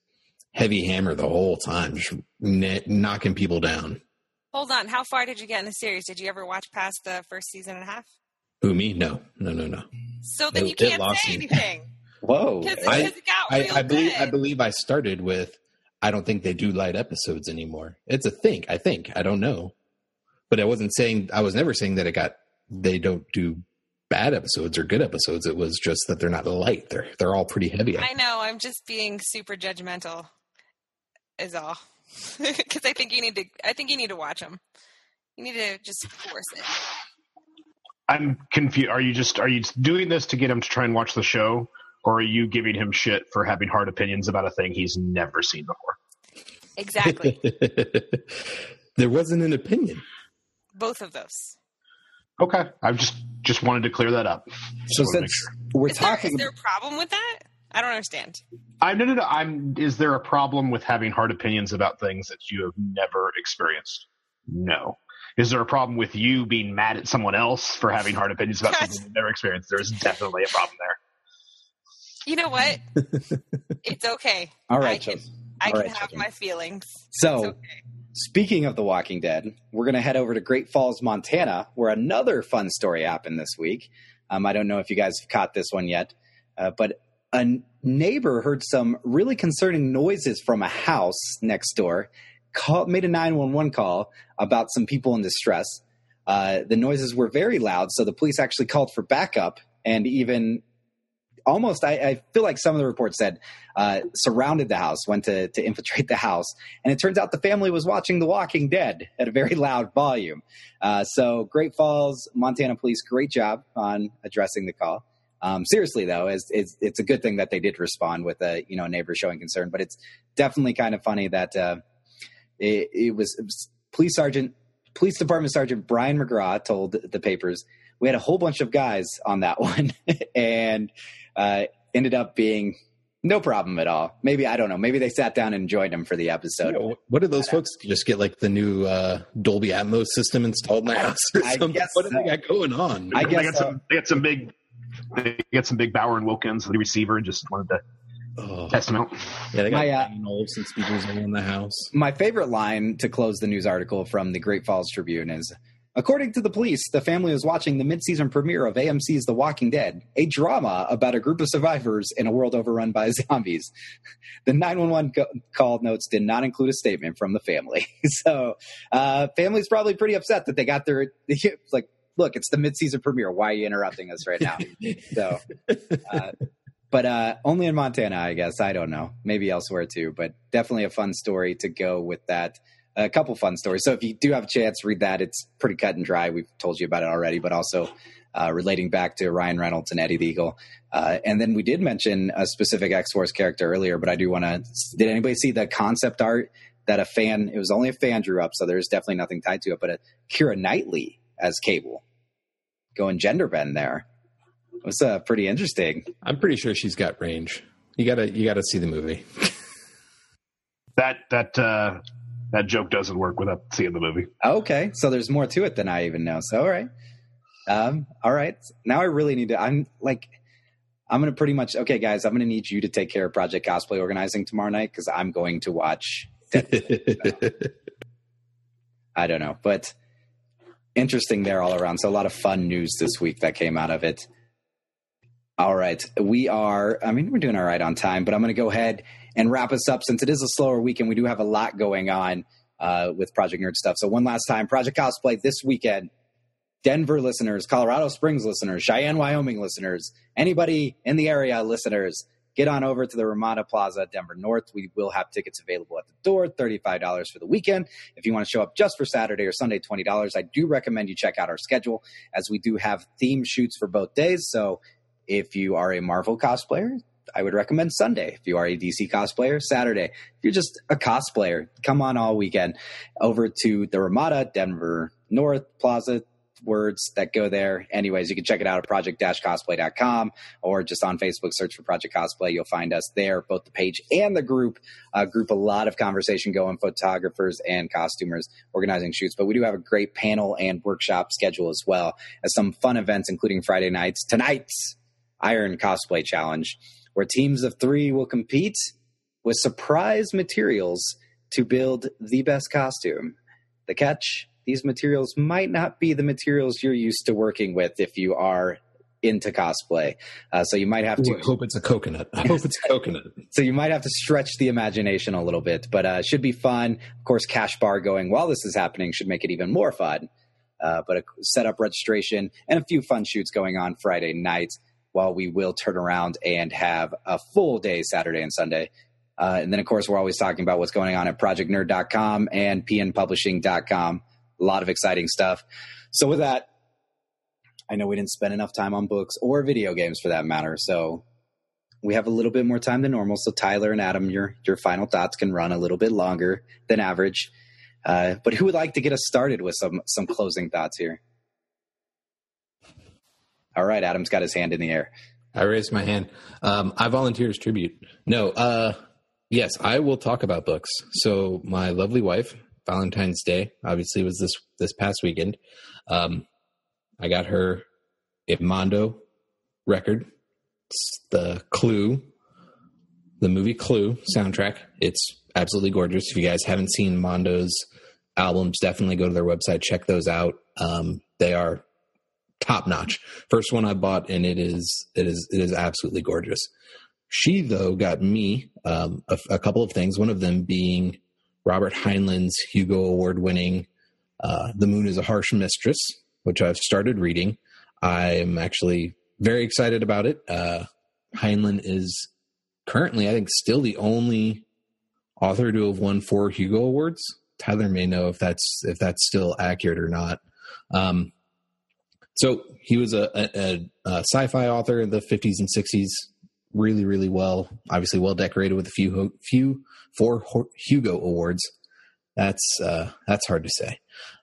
heavy hammer the whole time, just n- knocking people down. Hold on. How far did you get in the series? Did you ever watch past the first season and a half? Who, me? No, no, no, no. So then It- you can't it lost say me. anything. Whoa. Because I- it got I, real I believe good. I believe I started with I don't think they do light episodes anymore. It's a thing, I think. I don't know. But I wasn't saying I was never saying that it got they don't do bad episodes or good episodes. It was just that they're not light. They're they're all pretty heavy. I know. I'm just being super judgmental. Is all. Because I think you need to. I think you need to watch them. You need to just force it. I'm confused. Are you just are you doing this to get him to try and watch the show, or are you giving him shit for having hard opinions about a thing he's never seen before? Exactly. There wasn't an opinion. Both of those. Okay, I've just just wanted to clear that up. Just So wanted to make since sure. we're Is there, talking is there a problem with that? I don't understand. I no no no. I'm. Is there a problem with having hard opinions about things that you have never experienced? No. Is there a problem with you being mad at someone else for having hard opinions about something you've never experienced? There's definitely a problem there. You know what? It's okay. All I right, can, Chelsea. I All can right, have Chelsea. my feelings. So It's okay. speaking of The Walking Dead, we're going to head over to Great Falls, Montana, where another fun story happened this week. Um, I don't know if you guys have caught this one yet, uh, but a neighbor heard some really concerning noises from a house next door, call, made a nine one one call about some people in distress. Uh, the noises were very loud, so the police actually called for backup and even almost, I, I feel like some of the reports said, uh, surrounded the house, went to, to infiltrate the house. And it turns out the family was watching The Walking Dead at a very loud volume. Uh, so Great Falls, Montana police, great job on addressing the call. Um, seriously, though, it's, it's, it's a good thing that they did respond with a you know neighbor showing concern. But it's definitely kind of funny that uh, it, it, was, it was police sergeant Police Department Sergeant Brian McGraw told the papers, we had a whole bunch of guys on that one and uh, ended up being no problem at all. Maybe, I don't know. Maybe they sat down and enjoyed him for the episode. You know, what did those folks just get, like the new uh, Dolby Atmos system installed in their house or I something? guess What do so. they got going on? I they guess got so. some. They got some big. They got some big Bauer and Wilkins, the receiver, and just wanted to Oh. test them out. Yeah, they got My, uh, Bang & Olufsen speakers all in the house. My favorite line to close the news article from the Great Falls Tribune is, according to the police, the family was watching the mid-season premiere of A M C's The Walking Dead, a drama about a group of survivors in a world overrun by zombies. The nine one one co- call notes did not include a statement from the family. So uh, family's probably pretty upset that they got their – like, look, it's the mid-season premiere. Why are you interrupting us right now? So uh, – But uh, only in Montana, I guess. I don't know. Maybe elsewhere too. But definitely a fun story to go with that. A couple fun stories. So if you do have a chance, read that. It's pretty cut and dry. We've told you about it already, but also uh, relating back to Ryan Reynolds and Eddie the Eagle. Uh, and then we did mention a specific X-Force character earlier, but I do want to – did anybody see the concept art that a fan – it was only a fan drew up, so there's definitely nothing tied to it, but a Keira Knightley as Cable. Going gender bend there. It was uh, pretty interesting. I'm pretty sure she's got range. You gotta, you gotta see the movie. That that uh, that joke doesn't work without seeing the movie. Okay, so there's more to it than I even know. So all right, um, all right. Now I really need to. I'm like, I'm gonna pretty much. Okay, guys, I'm gonna need you to take care of Project Cosplay organizing tomorrow night because I'm going to watch. I don't know, but interesting there all around. So a lot of fun news this week that came out of it. All right. We are, I mean, we're doing all right on time, but I'm going to go ahead and wrap us up since it is a slower weekend. We do have a lot going on uh, with Project Nerd stuff. So one last time, Project Cosplay this weekend, Denver listeners, Colorado Springs listeners, Cheyenne, Wyoming listeners, anybody in the area listeners, get on over to the Ramada Plaza, Denver North. We will have tickets available at the door, thirty-five dollars for the weekend. If you want to show up just for Saturday or Sunday, twenty dollars. I do recommend you check out our schedule as we do have theme shoots for both days. So if you are a Marvel cosplayer, I would recommend Sunday. If you are a D C cosplayer, Saturday. If you're just a cosplayer, come on all weekend over to the Ramada, Denver North Plaza, words that go there. Anyways, you can check it out at project dash cosplay dot com or just on Facebook, search for Project Cosplay. You'll find us there, both the page and the group. Uh, group, a lot of conversation going, photographers and costumers organizing shoots. But we do have a great panel and workshop schedule as well as some fun events, including Friday nights. Tonight's Iron Cosplay Challenge, where teams of three will compete with surprise materials to build the best costume. The catch, these materials might not be the materials you're used to working with if you are into cosplay. Uh, so you might have to... Ooh, I hope it's a coconut. I hope it's a coconut. So you might have to stretch the imagination a little bit, but uh, should be fun. Of course, cash bar going while this is happening should make it even more fun. Uh, but a set up registration and a few fun shoots going on Friday nights, while we will turn around and have a full day Saturday and Sunday. Uh, and then, of course, we're always talking about what's going on at project nerd dot com and p n publishing dot com. A lot of exciting stuff. So with that, I know we didn't spend enough time on books or video games for that matter. So we have a little bit more time than normal. So Tyler and Adam, your your final thoughts can run a little bit longer than average. Uh, but who would like to get us started with some some closing thoughts here? All right, Adam's got his hand in the air. I raised my hand. Um, I volunteer as tribute. No, uh, yes, I will talk about books. So my lovely wife, Valentine's Day, obviously was this this past weekend. Um, I got her a Mondo record. It's the Clue, the movie Clue soundtrack. It's absolutely gorgeous. If you guys haven't seen Mondo's albums, definitely go to their website, check those out. Um, they are top notch. First one I bought, and it is it is it is absolutely gorgeous. She though got me um, a, a couple of things. One of them being Robert Heinlein's Hugo Award winning uh, "The Moon Is a Harsh Mistress," which I've started reading. I'm actually very excited about it. Uh, Heinlein is currently, I think, still the only author to have won four Hugo Awards. Tyler may know if that's if that's still accurate or not. Um, So he was a, a, a sci-fi author in the fifties and sixties, really, really well, obviously well decorated with a few, few four Hugo Awards. That's uh, that's hard to say.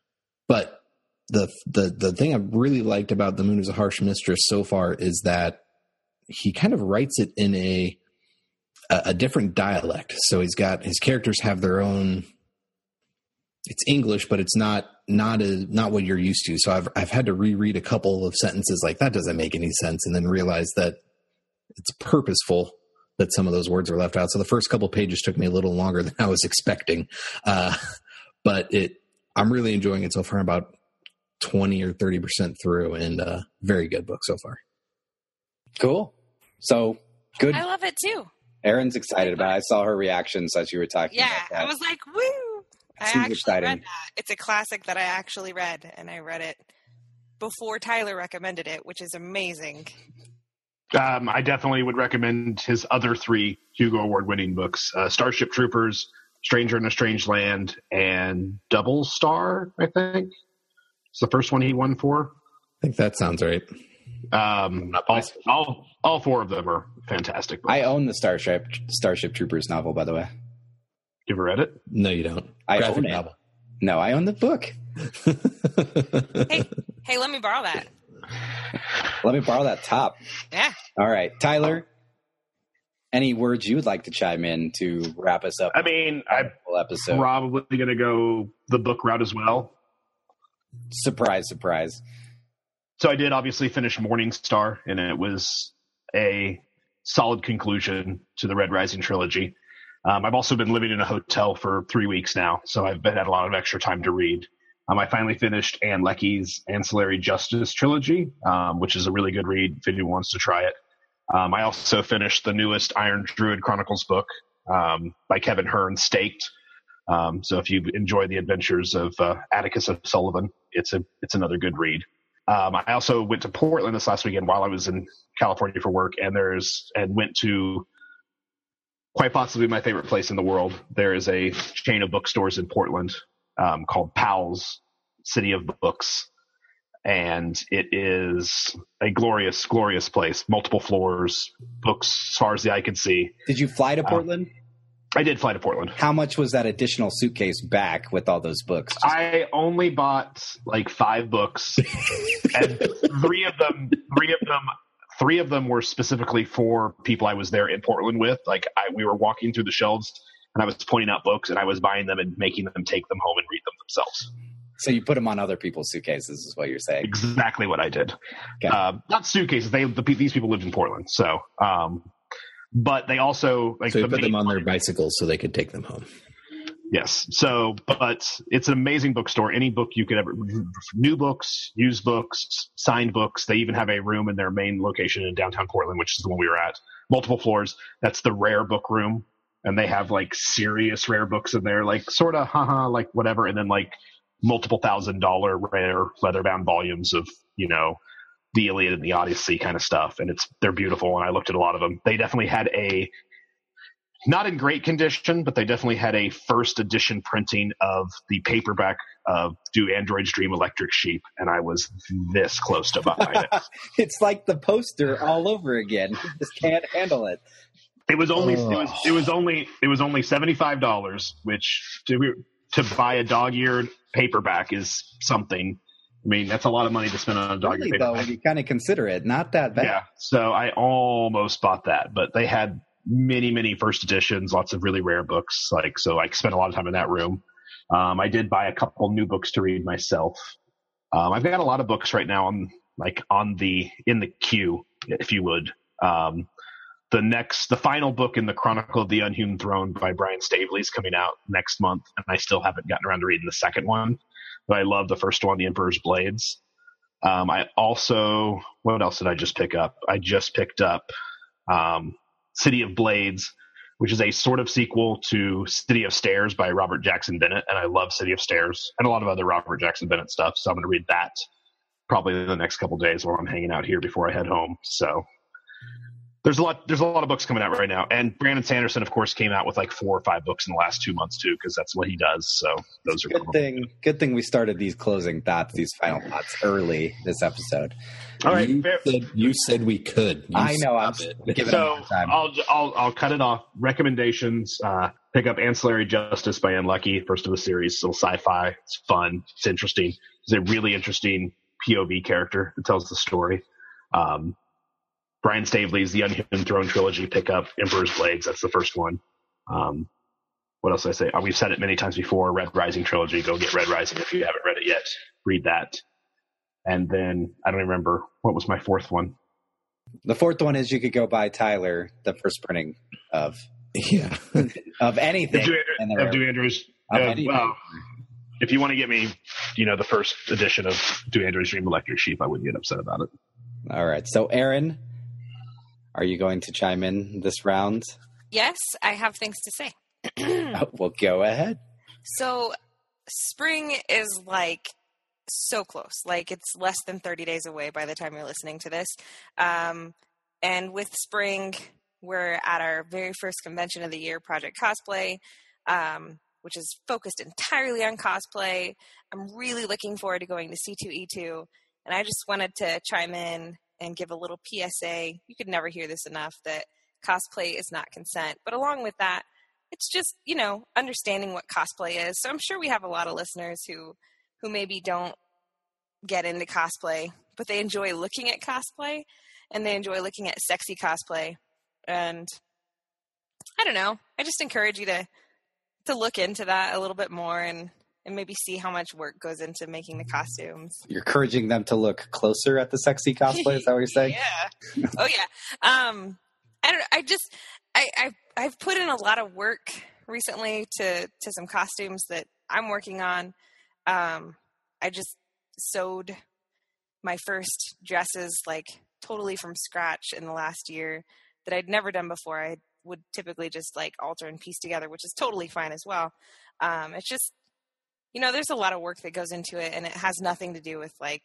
but the the the thing I've really liked about The Moon is a Harsh Mistress so far is that he kind of writes it in a a, a different dialect. So he's got his characters have their own. It's English, but it's not not a, not what you're used to. So I've I've had to reread a couple of sentences like that doesn't make any sense, and then realize that it's purposeful that some of those words are left out. So the first couple of pages took me a little longer than I was expecting, uh, but it I'm really enjoying it so far. I'm about twenty or thirty percent through, and uh, very good book so far. Cool. So good. I love it too. Erin's excited about it. I saw her reactions as you were talking Yeah, about that. I was like, woo! I Seems actually exciting. read that. It's a classic that I actually read, and I read it before Tyler recommended it, which is amazing. Um, I definitely would recommend his other three Hugo Award-winning books: uh, Starship Troopers, Stranger in a Strange Land, and Double Star. I think it's the first one he won for. I think that sounds right. Um, all, all all four of them are fantastic books. I own the Starship Starship Troopers novel, by the way. You ever read it? No, you don't. I Graphic own it. novel. No, I own the book. Hey, hey, let me borrow that. Let me borrow that top. Yeah. All right, Tyler. Any words you would like to chime in to wrap us up? I mean, I'm Full episode. probably going to go the book route as well. Surprise, surprise. So I did obviously finish Morning Star, and it was a solid conclusion to the Red Rising trilogy. Um, I've also been living in a hotel for three weeks now, so I've been had a lot of extra time to read. Um, I finally finished Anne Leckie's Ancillary Justice trilogy, um, which is a really good read if anyone wants to try it. Um, I also finished the newest Iron Druid Chronicles book um, by Kevin Hearn, Staked. Um, so if you enjoy the adventures of uh, Atticus O'Sullivan, it's a it's another good read. Um, I also went to Portland this last weekend while I was in California for work, and there's and went to quite possibly my favorite place in the world. There is a chain of bookstores in Portland um, called Powell's City of Books, and it is a glorious, glorious place. Multiple floors, books as far as the eye could see. Did you fly to Portland? Um, I did fly to Portland. How much was that additional suitcase back with all those books? Just- I only bought like five books, and three of them, three of them, three of them were specifically for people I was there in Portland with. Like I, we were walking through the shelves, and I was pointing out books, and I was buying them and making them take them home and read them themselves. So you put them on other people's suitcases, is what you're saying? Exactly what I did. Okay. Uh, not suitcases. They the, these people lived in Portland, so. Um, But they also like So you the put them main- on their bicycles so they could take them home. Yes. So, but it's an amazing bookstore. Any book you could ever, new books, used books, signed books. They even have a room in their main location in downtown Portland, which is the one we were at. Multiple floors. That's the rare book room. And they have like serious rare books in there, like sort of, haha, like whatever. And then like multiple thousand dollar rare leather bound volumes of, you know, the Iliad and the Odyssey kind of stuff. And it's, they're beautiful. And I looked at a lot of them. They definitely had a, not in great condition, but they definitely had a first edition printing of the paperback of Do Androids Dream Electric Sheep. And I was this close to buying it. It's like the poster all over again. You just can't handle it. It was only, it was, it was only, it was only seventy-five dollars, which to, to buy a dog-eared paperback is something. I mean, that's a lot of money to spend on a dog-eared Really, though, paperback. when you kind of consider it, not that bad. Yeah. So I almost bought that, but they had many, many first editions, lots of really rare books. Like, so I spent a lot of time in that room. Um, I did buy a couple new books to read myself. Um, I've got a lot of books right now on like on the, in the queue, if you would. Um, the next, the final book in the Chronicle of the Unhewn Throne by Brian Staveley is coming out next month. And I still haven't gotten around to reading the second one, but I love the first one, The Emperor's Blades. Um, I also, what else did I just pick up? I just picked up, um, City of Blades, which is a sort of sequel to City of Stairs by Robert Jackson Bennett. And I love City of Stairs and a lot of other Robert Jackson Bennett stuff. So I'm going to read that probably the next couple days while I'm hanging out here before I head home. So There's a lot. There's a lot of books coming out right now, and Brandon Sanderson, of course, came out with like four or five books in the last two months too, because that's what he does. So those are good cool. thing. Good thing we started these closing thoughts, these final thoughts, early this episode. All right, you fair. said, you said we could. You I know. I'm it. giving So it time. I'll I'll I'll cut it off. Recommendations: uh, pick up Ancillary Justice by Ann Leckie, first of the series. It's a little sci-fi. It's fun. It's interesting. It's a really interesting P O V character that tells the story. Um, Brian Staveley's The Unhuman Throne trilogy. Pick up Emperor's Blades. That's the first one. Um, what else did I say? Oh, we've said it many times before. Red Rising trilogy. Go get Red Rising if you haven't read it yet. Read that. And then I don't even remember what was my fourth one. The fourth one is you could go buy Tyler the first printing of Yeah. of anything. Of Do, and Andrew, there of Do Andrews. Of Uh, anything. well, if you want to get me, you know, the first edition of Do Andrew's Dream Electric Sheep, I wouldn't get upset about it. All right. So, Aaron, are you going to chime in this round? Yes, I have things to say. Oh, well, go ahead. So spring is like so close. Like it's less than thirty days away by the time you're listening to this. Um, and with spring, we're at our very first convention of the year, Project Cosplay, um, which is focused entirely on cosplay. I'm really looking forward to going to C two E two. And I just wanted to chime in and give a little P S A. You could never hear this enough, that cosplay is not consent. But along with that, it's just, you know, understanding what cosplay is. So I'm sure we have a lot of listeners who, who maybe don't get into cosplay, but they enjoy looking at cosplay and they enjoy looking at sexy cosplay. And I don't know, I just encourage you to, to look into that a little bit more and, and maybe see how much work goes into making the costumes. You're encouraging them to look closer at the sexy cosplay. Is that what you're saying? Yeah. Oh yeah. Um, I don't. I just. I. I've, I've put in a lot of work recently to to some costumes that I'm working on. Um, I just sewed my first dresses like totally from scratch in the last year that I'd never done before. I would typically just like alter and piece together, which is totally fine as well. Um, it's just, you know, there's a lot of work that goes into it, and it has nothing to do with like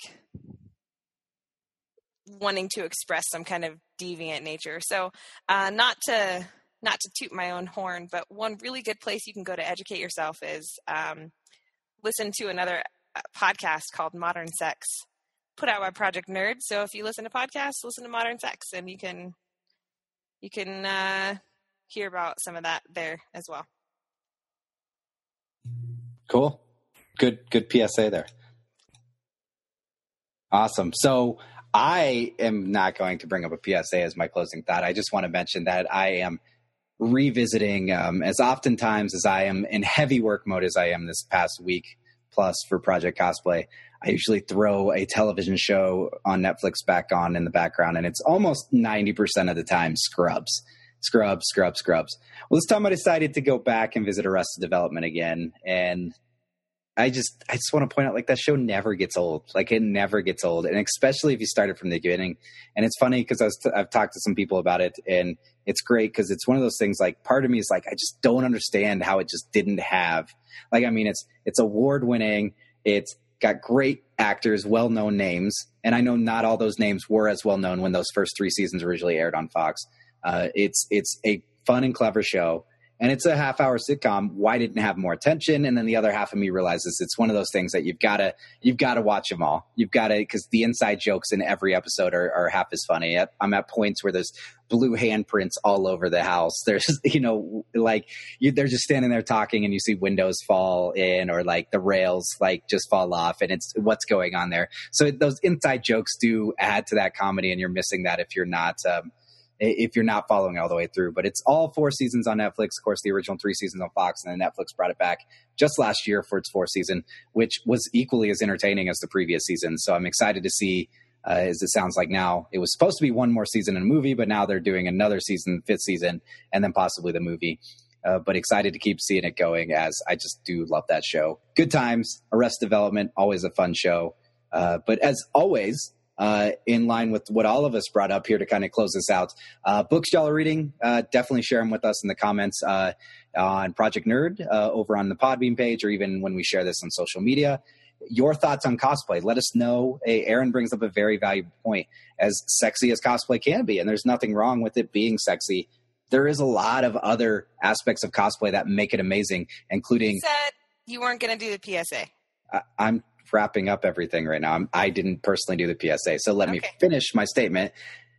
wanting to express some kind of deviant nature. So uh, not to not to toot my own horn, but one really good place you can go to educate yourself is um, listen to another podcast called Modern Sex, put out by Project Nerd. So if you listen to podcasts, listen to Modern Sex, and you can you can uh, hear about some of that there as well. Cool. Good, good P S A there. Awesome. So I am not going to bring up a P S A as my closing thought. I just want to mention that I am revisiting um, as oftentimes as I am in heavy work mode as I am this past week plus for Project Cosplay. I usually throw a television show on Netflix back on in the background, and it's almost ninety percent of the time Scrubs. Scrubs, Scrubs, Scrubs. Well, this time I decided to go back and visit Arrested Development again, and I just I just want to point out, like, that show never gets old. Like, it never gets old, and especially if you started from the beginning. And it's funny because I was t- I've talked to some people about it, and it's great because it's one of those things, like, part of me is like, I just don't understand how it just didn't have, like, I mean, it's it's award-winning. It's got great actors, well-known names, and I know not all those names were as well-known when those first three seasons originally aired on Fox. Uh, it's it's a fun and clever show. And it's a half hour sitcom. Why didn't it have more attention? And then the other half of me realizes it's one of those things that you've got to, you've got to watch them all. You've got to, because the inside jokes in every episode are, are half as funny. I'm at points where there's blue handprints all over the house. There's, you know, like you, they're just standing there talking and you see windows fall in, or like the rails like just fall off, and it's what's going on there. So those inside jokes do add to that comedy, and you're missing that if you're not, um, if you're not following all the way through. But it's all four seasons on Netflix. Of course, the original three seasons on Fox, and then Netflix brought it back just last year for its fourth season, which was equally as entertaining as the previous season. So I'm excited to see, uh, as it sounds like now, it was supposed to be one more season in a movie, but now they're doing another season, fifth season, and then possibly the movie. Uh, but excited to keep seeing it going, as I just do love that show. Good times. Arrested Development, always a fun show. Uh, but as always, Uh, in line with what all of us brought up here to kind of close this out, uh, books y'all are reading, uh, definitely share them with us in the comments uh, on Project Nerd uh, over on the Podbean page, or even when we share this on social media. your thoughts on cosplay. Let us know. Aaron brings up a very valuable point. As sexy as cosplay can be, and there's nothing wrong with it being sexy, there is a lot of other aspects of cosplay that make it amazing, including... You said you weren't going to do the P S A. I, I'm wrapping up everything right now. I'm, I didn't personally do the P S A, so let okay. me finish my statement.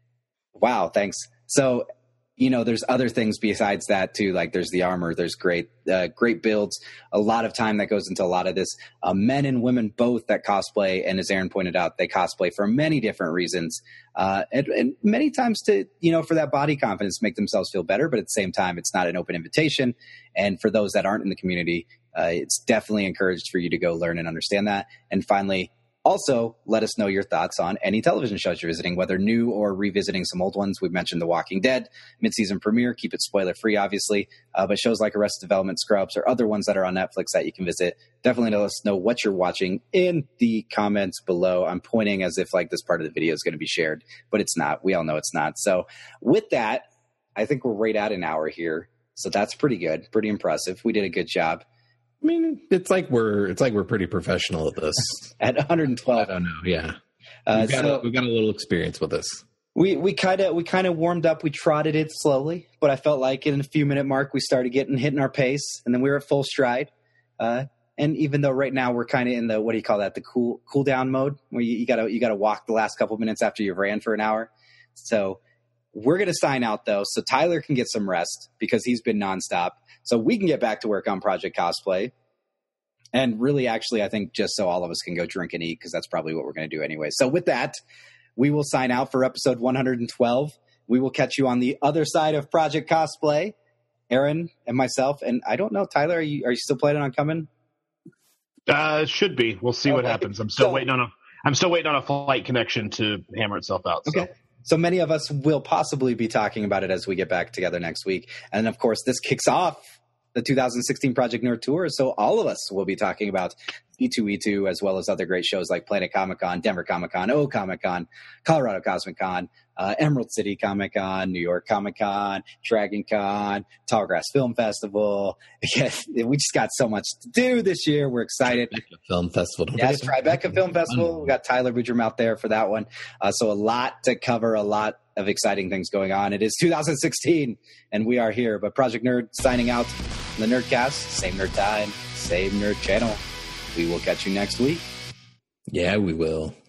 Wow, thanks. So, you know, there's other things besides that too. Like there's the armor, there's great, uh, great builds, a lot of time that goes into a lot of this. Uh, men and women both that cosplay, and as Aaron pointed out, they cosplay for many different reasons, uh, and, and many times to, you know, for that body confidence, make themselves feel better. But at the same time, it's not an open invitation. And for those that aren't in the community, uh, it's definitely encouraged for you to go learn and understand that. And finally, also, let us know your thoughts on any television shows you're visiting, whether new or revisiting some old ones. We've mentioned The Walking Dead, mid-season premiere. Keep it spoiler-free, obviously. Uh, but shows like Arrested Development, Scrubs, or other ones that are on Netflix that you can visit. Definitely let us know what you're watching in the comments below. I'm pointing as if like this part of the video is going to be shared, but it's not. We all know it's not. So with that, I think we're right at an hour here. So that's pretty good, pretty impressive. We did a good job. I mean, it's like we're it's like we're pretty professional at this. At one hundred twelve, I don't know. Yeah, uh, we've, got so a, we've got a little experience with this. We we kind of we kind of warmed up. We trotted it slowly, but I felt like in a few minute mark we started getting hitting our pace, and then we were at full stride. Uh, and even though right now we're kind of in the what do you call that? The cool cool down mode, where you, you gotta you gotta walk the last couple minutes after you've ran for an hour. So we're gonna sign out though, so Tyler can get some rest because he's been nonstop. So we can get back to work on Project Cosplay. And really, actually, I think just so all of us can go drink and eat, because that's probably what we're going to do anyway. So with that, we will sign out for episode one hundred twelve. We will catch you on the other side of Project Cosplay, Aaron and myself. And I don't know, Tyler, are you are you still planning on coming? Uh, should be. We'll see okay. what happens. I'm still so, waiting on a. I'm still waiting on a flight connection to hammer itself out. So. Okay. So many of us will possibly be talking about it as we get back together next week. And of course, this kicks off the two thousand sixteen Project Nerd Tour. So all of us will be talking about E two E two, as well as other great shows like Planet Comic Con, Denver Comic Con, O Comic Con, Colorado Cosmic Con, uh, Emerald City Comic Con, New York Comic Con, Dragon Con, Tallgrass Film Festival. Yeah, we just got so much to do this year. We're excited. Tribeca Film Festival. Don't yes, Tribeca Film Festival. We got Tyler Boudreau out there for that one. Uh, so a lot to cover, a lot of exciting things going on. It is two thousand sixteen, and we are here. But Project Nerd signing out on the Nerdcast. Same nerd time, same nerd channel. We will catch you next week. Yeah, we will.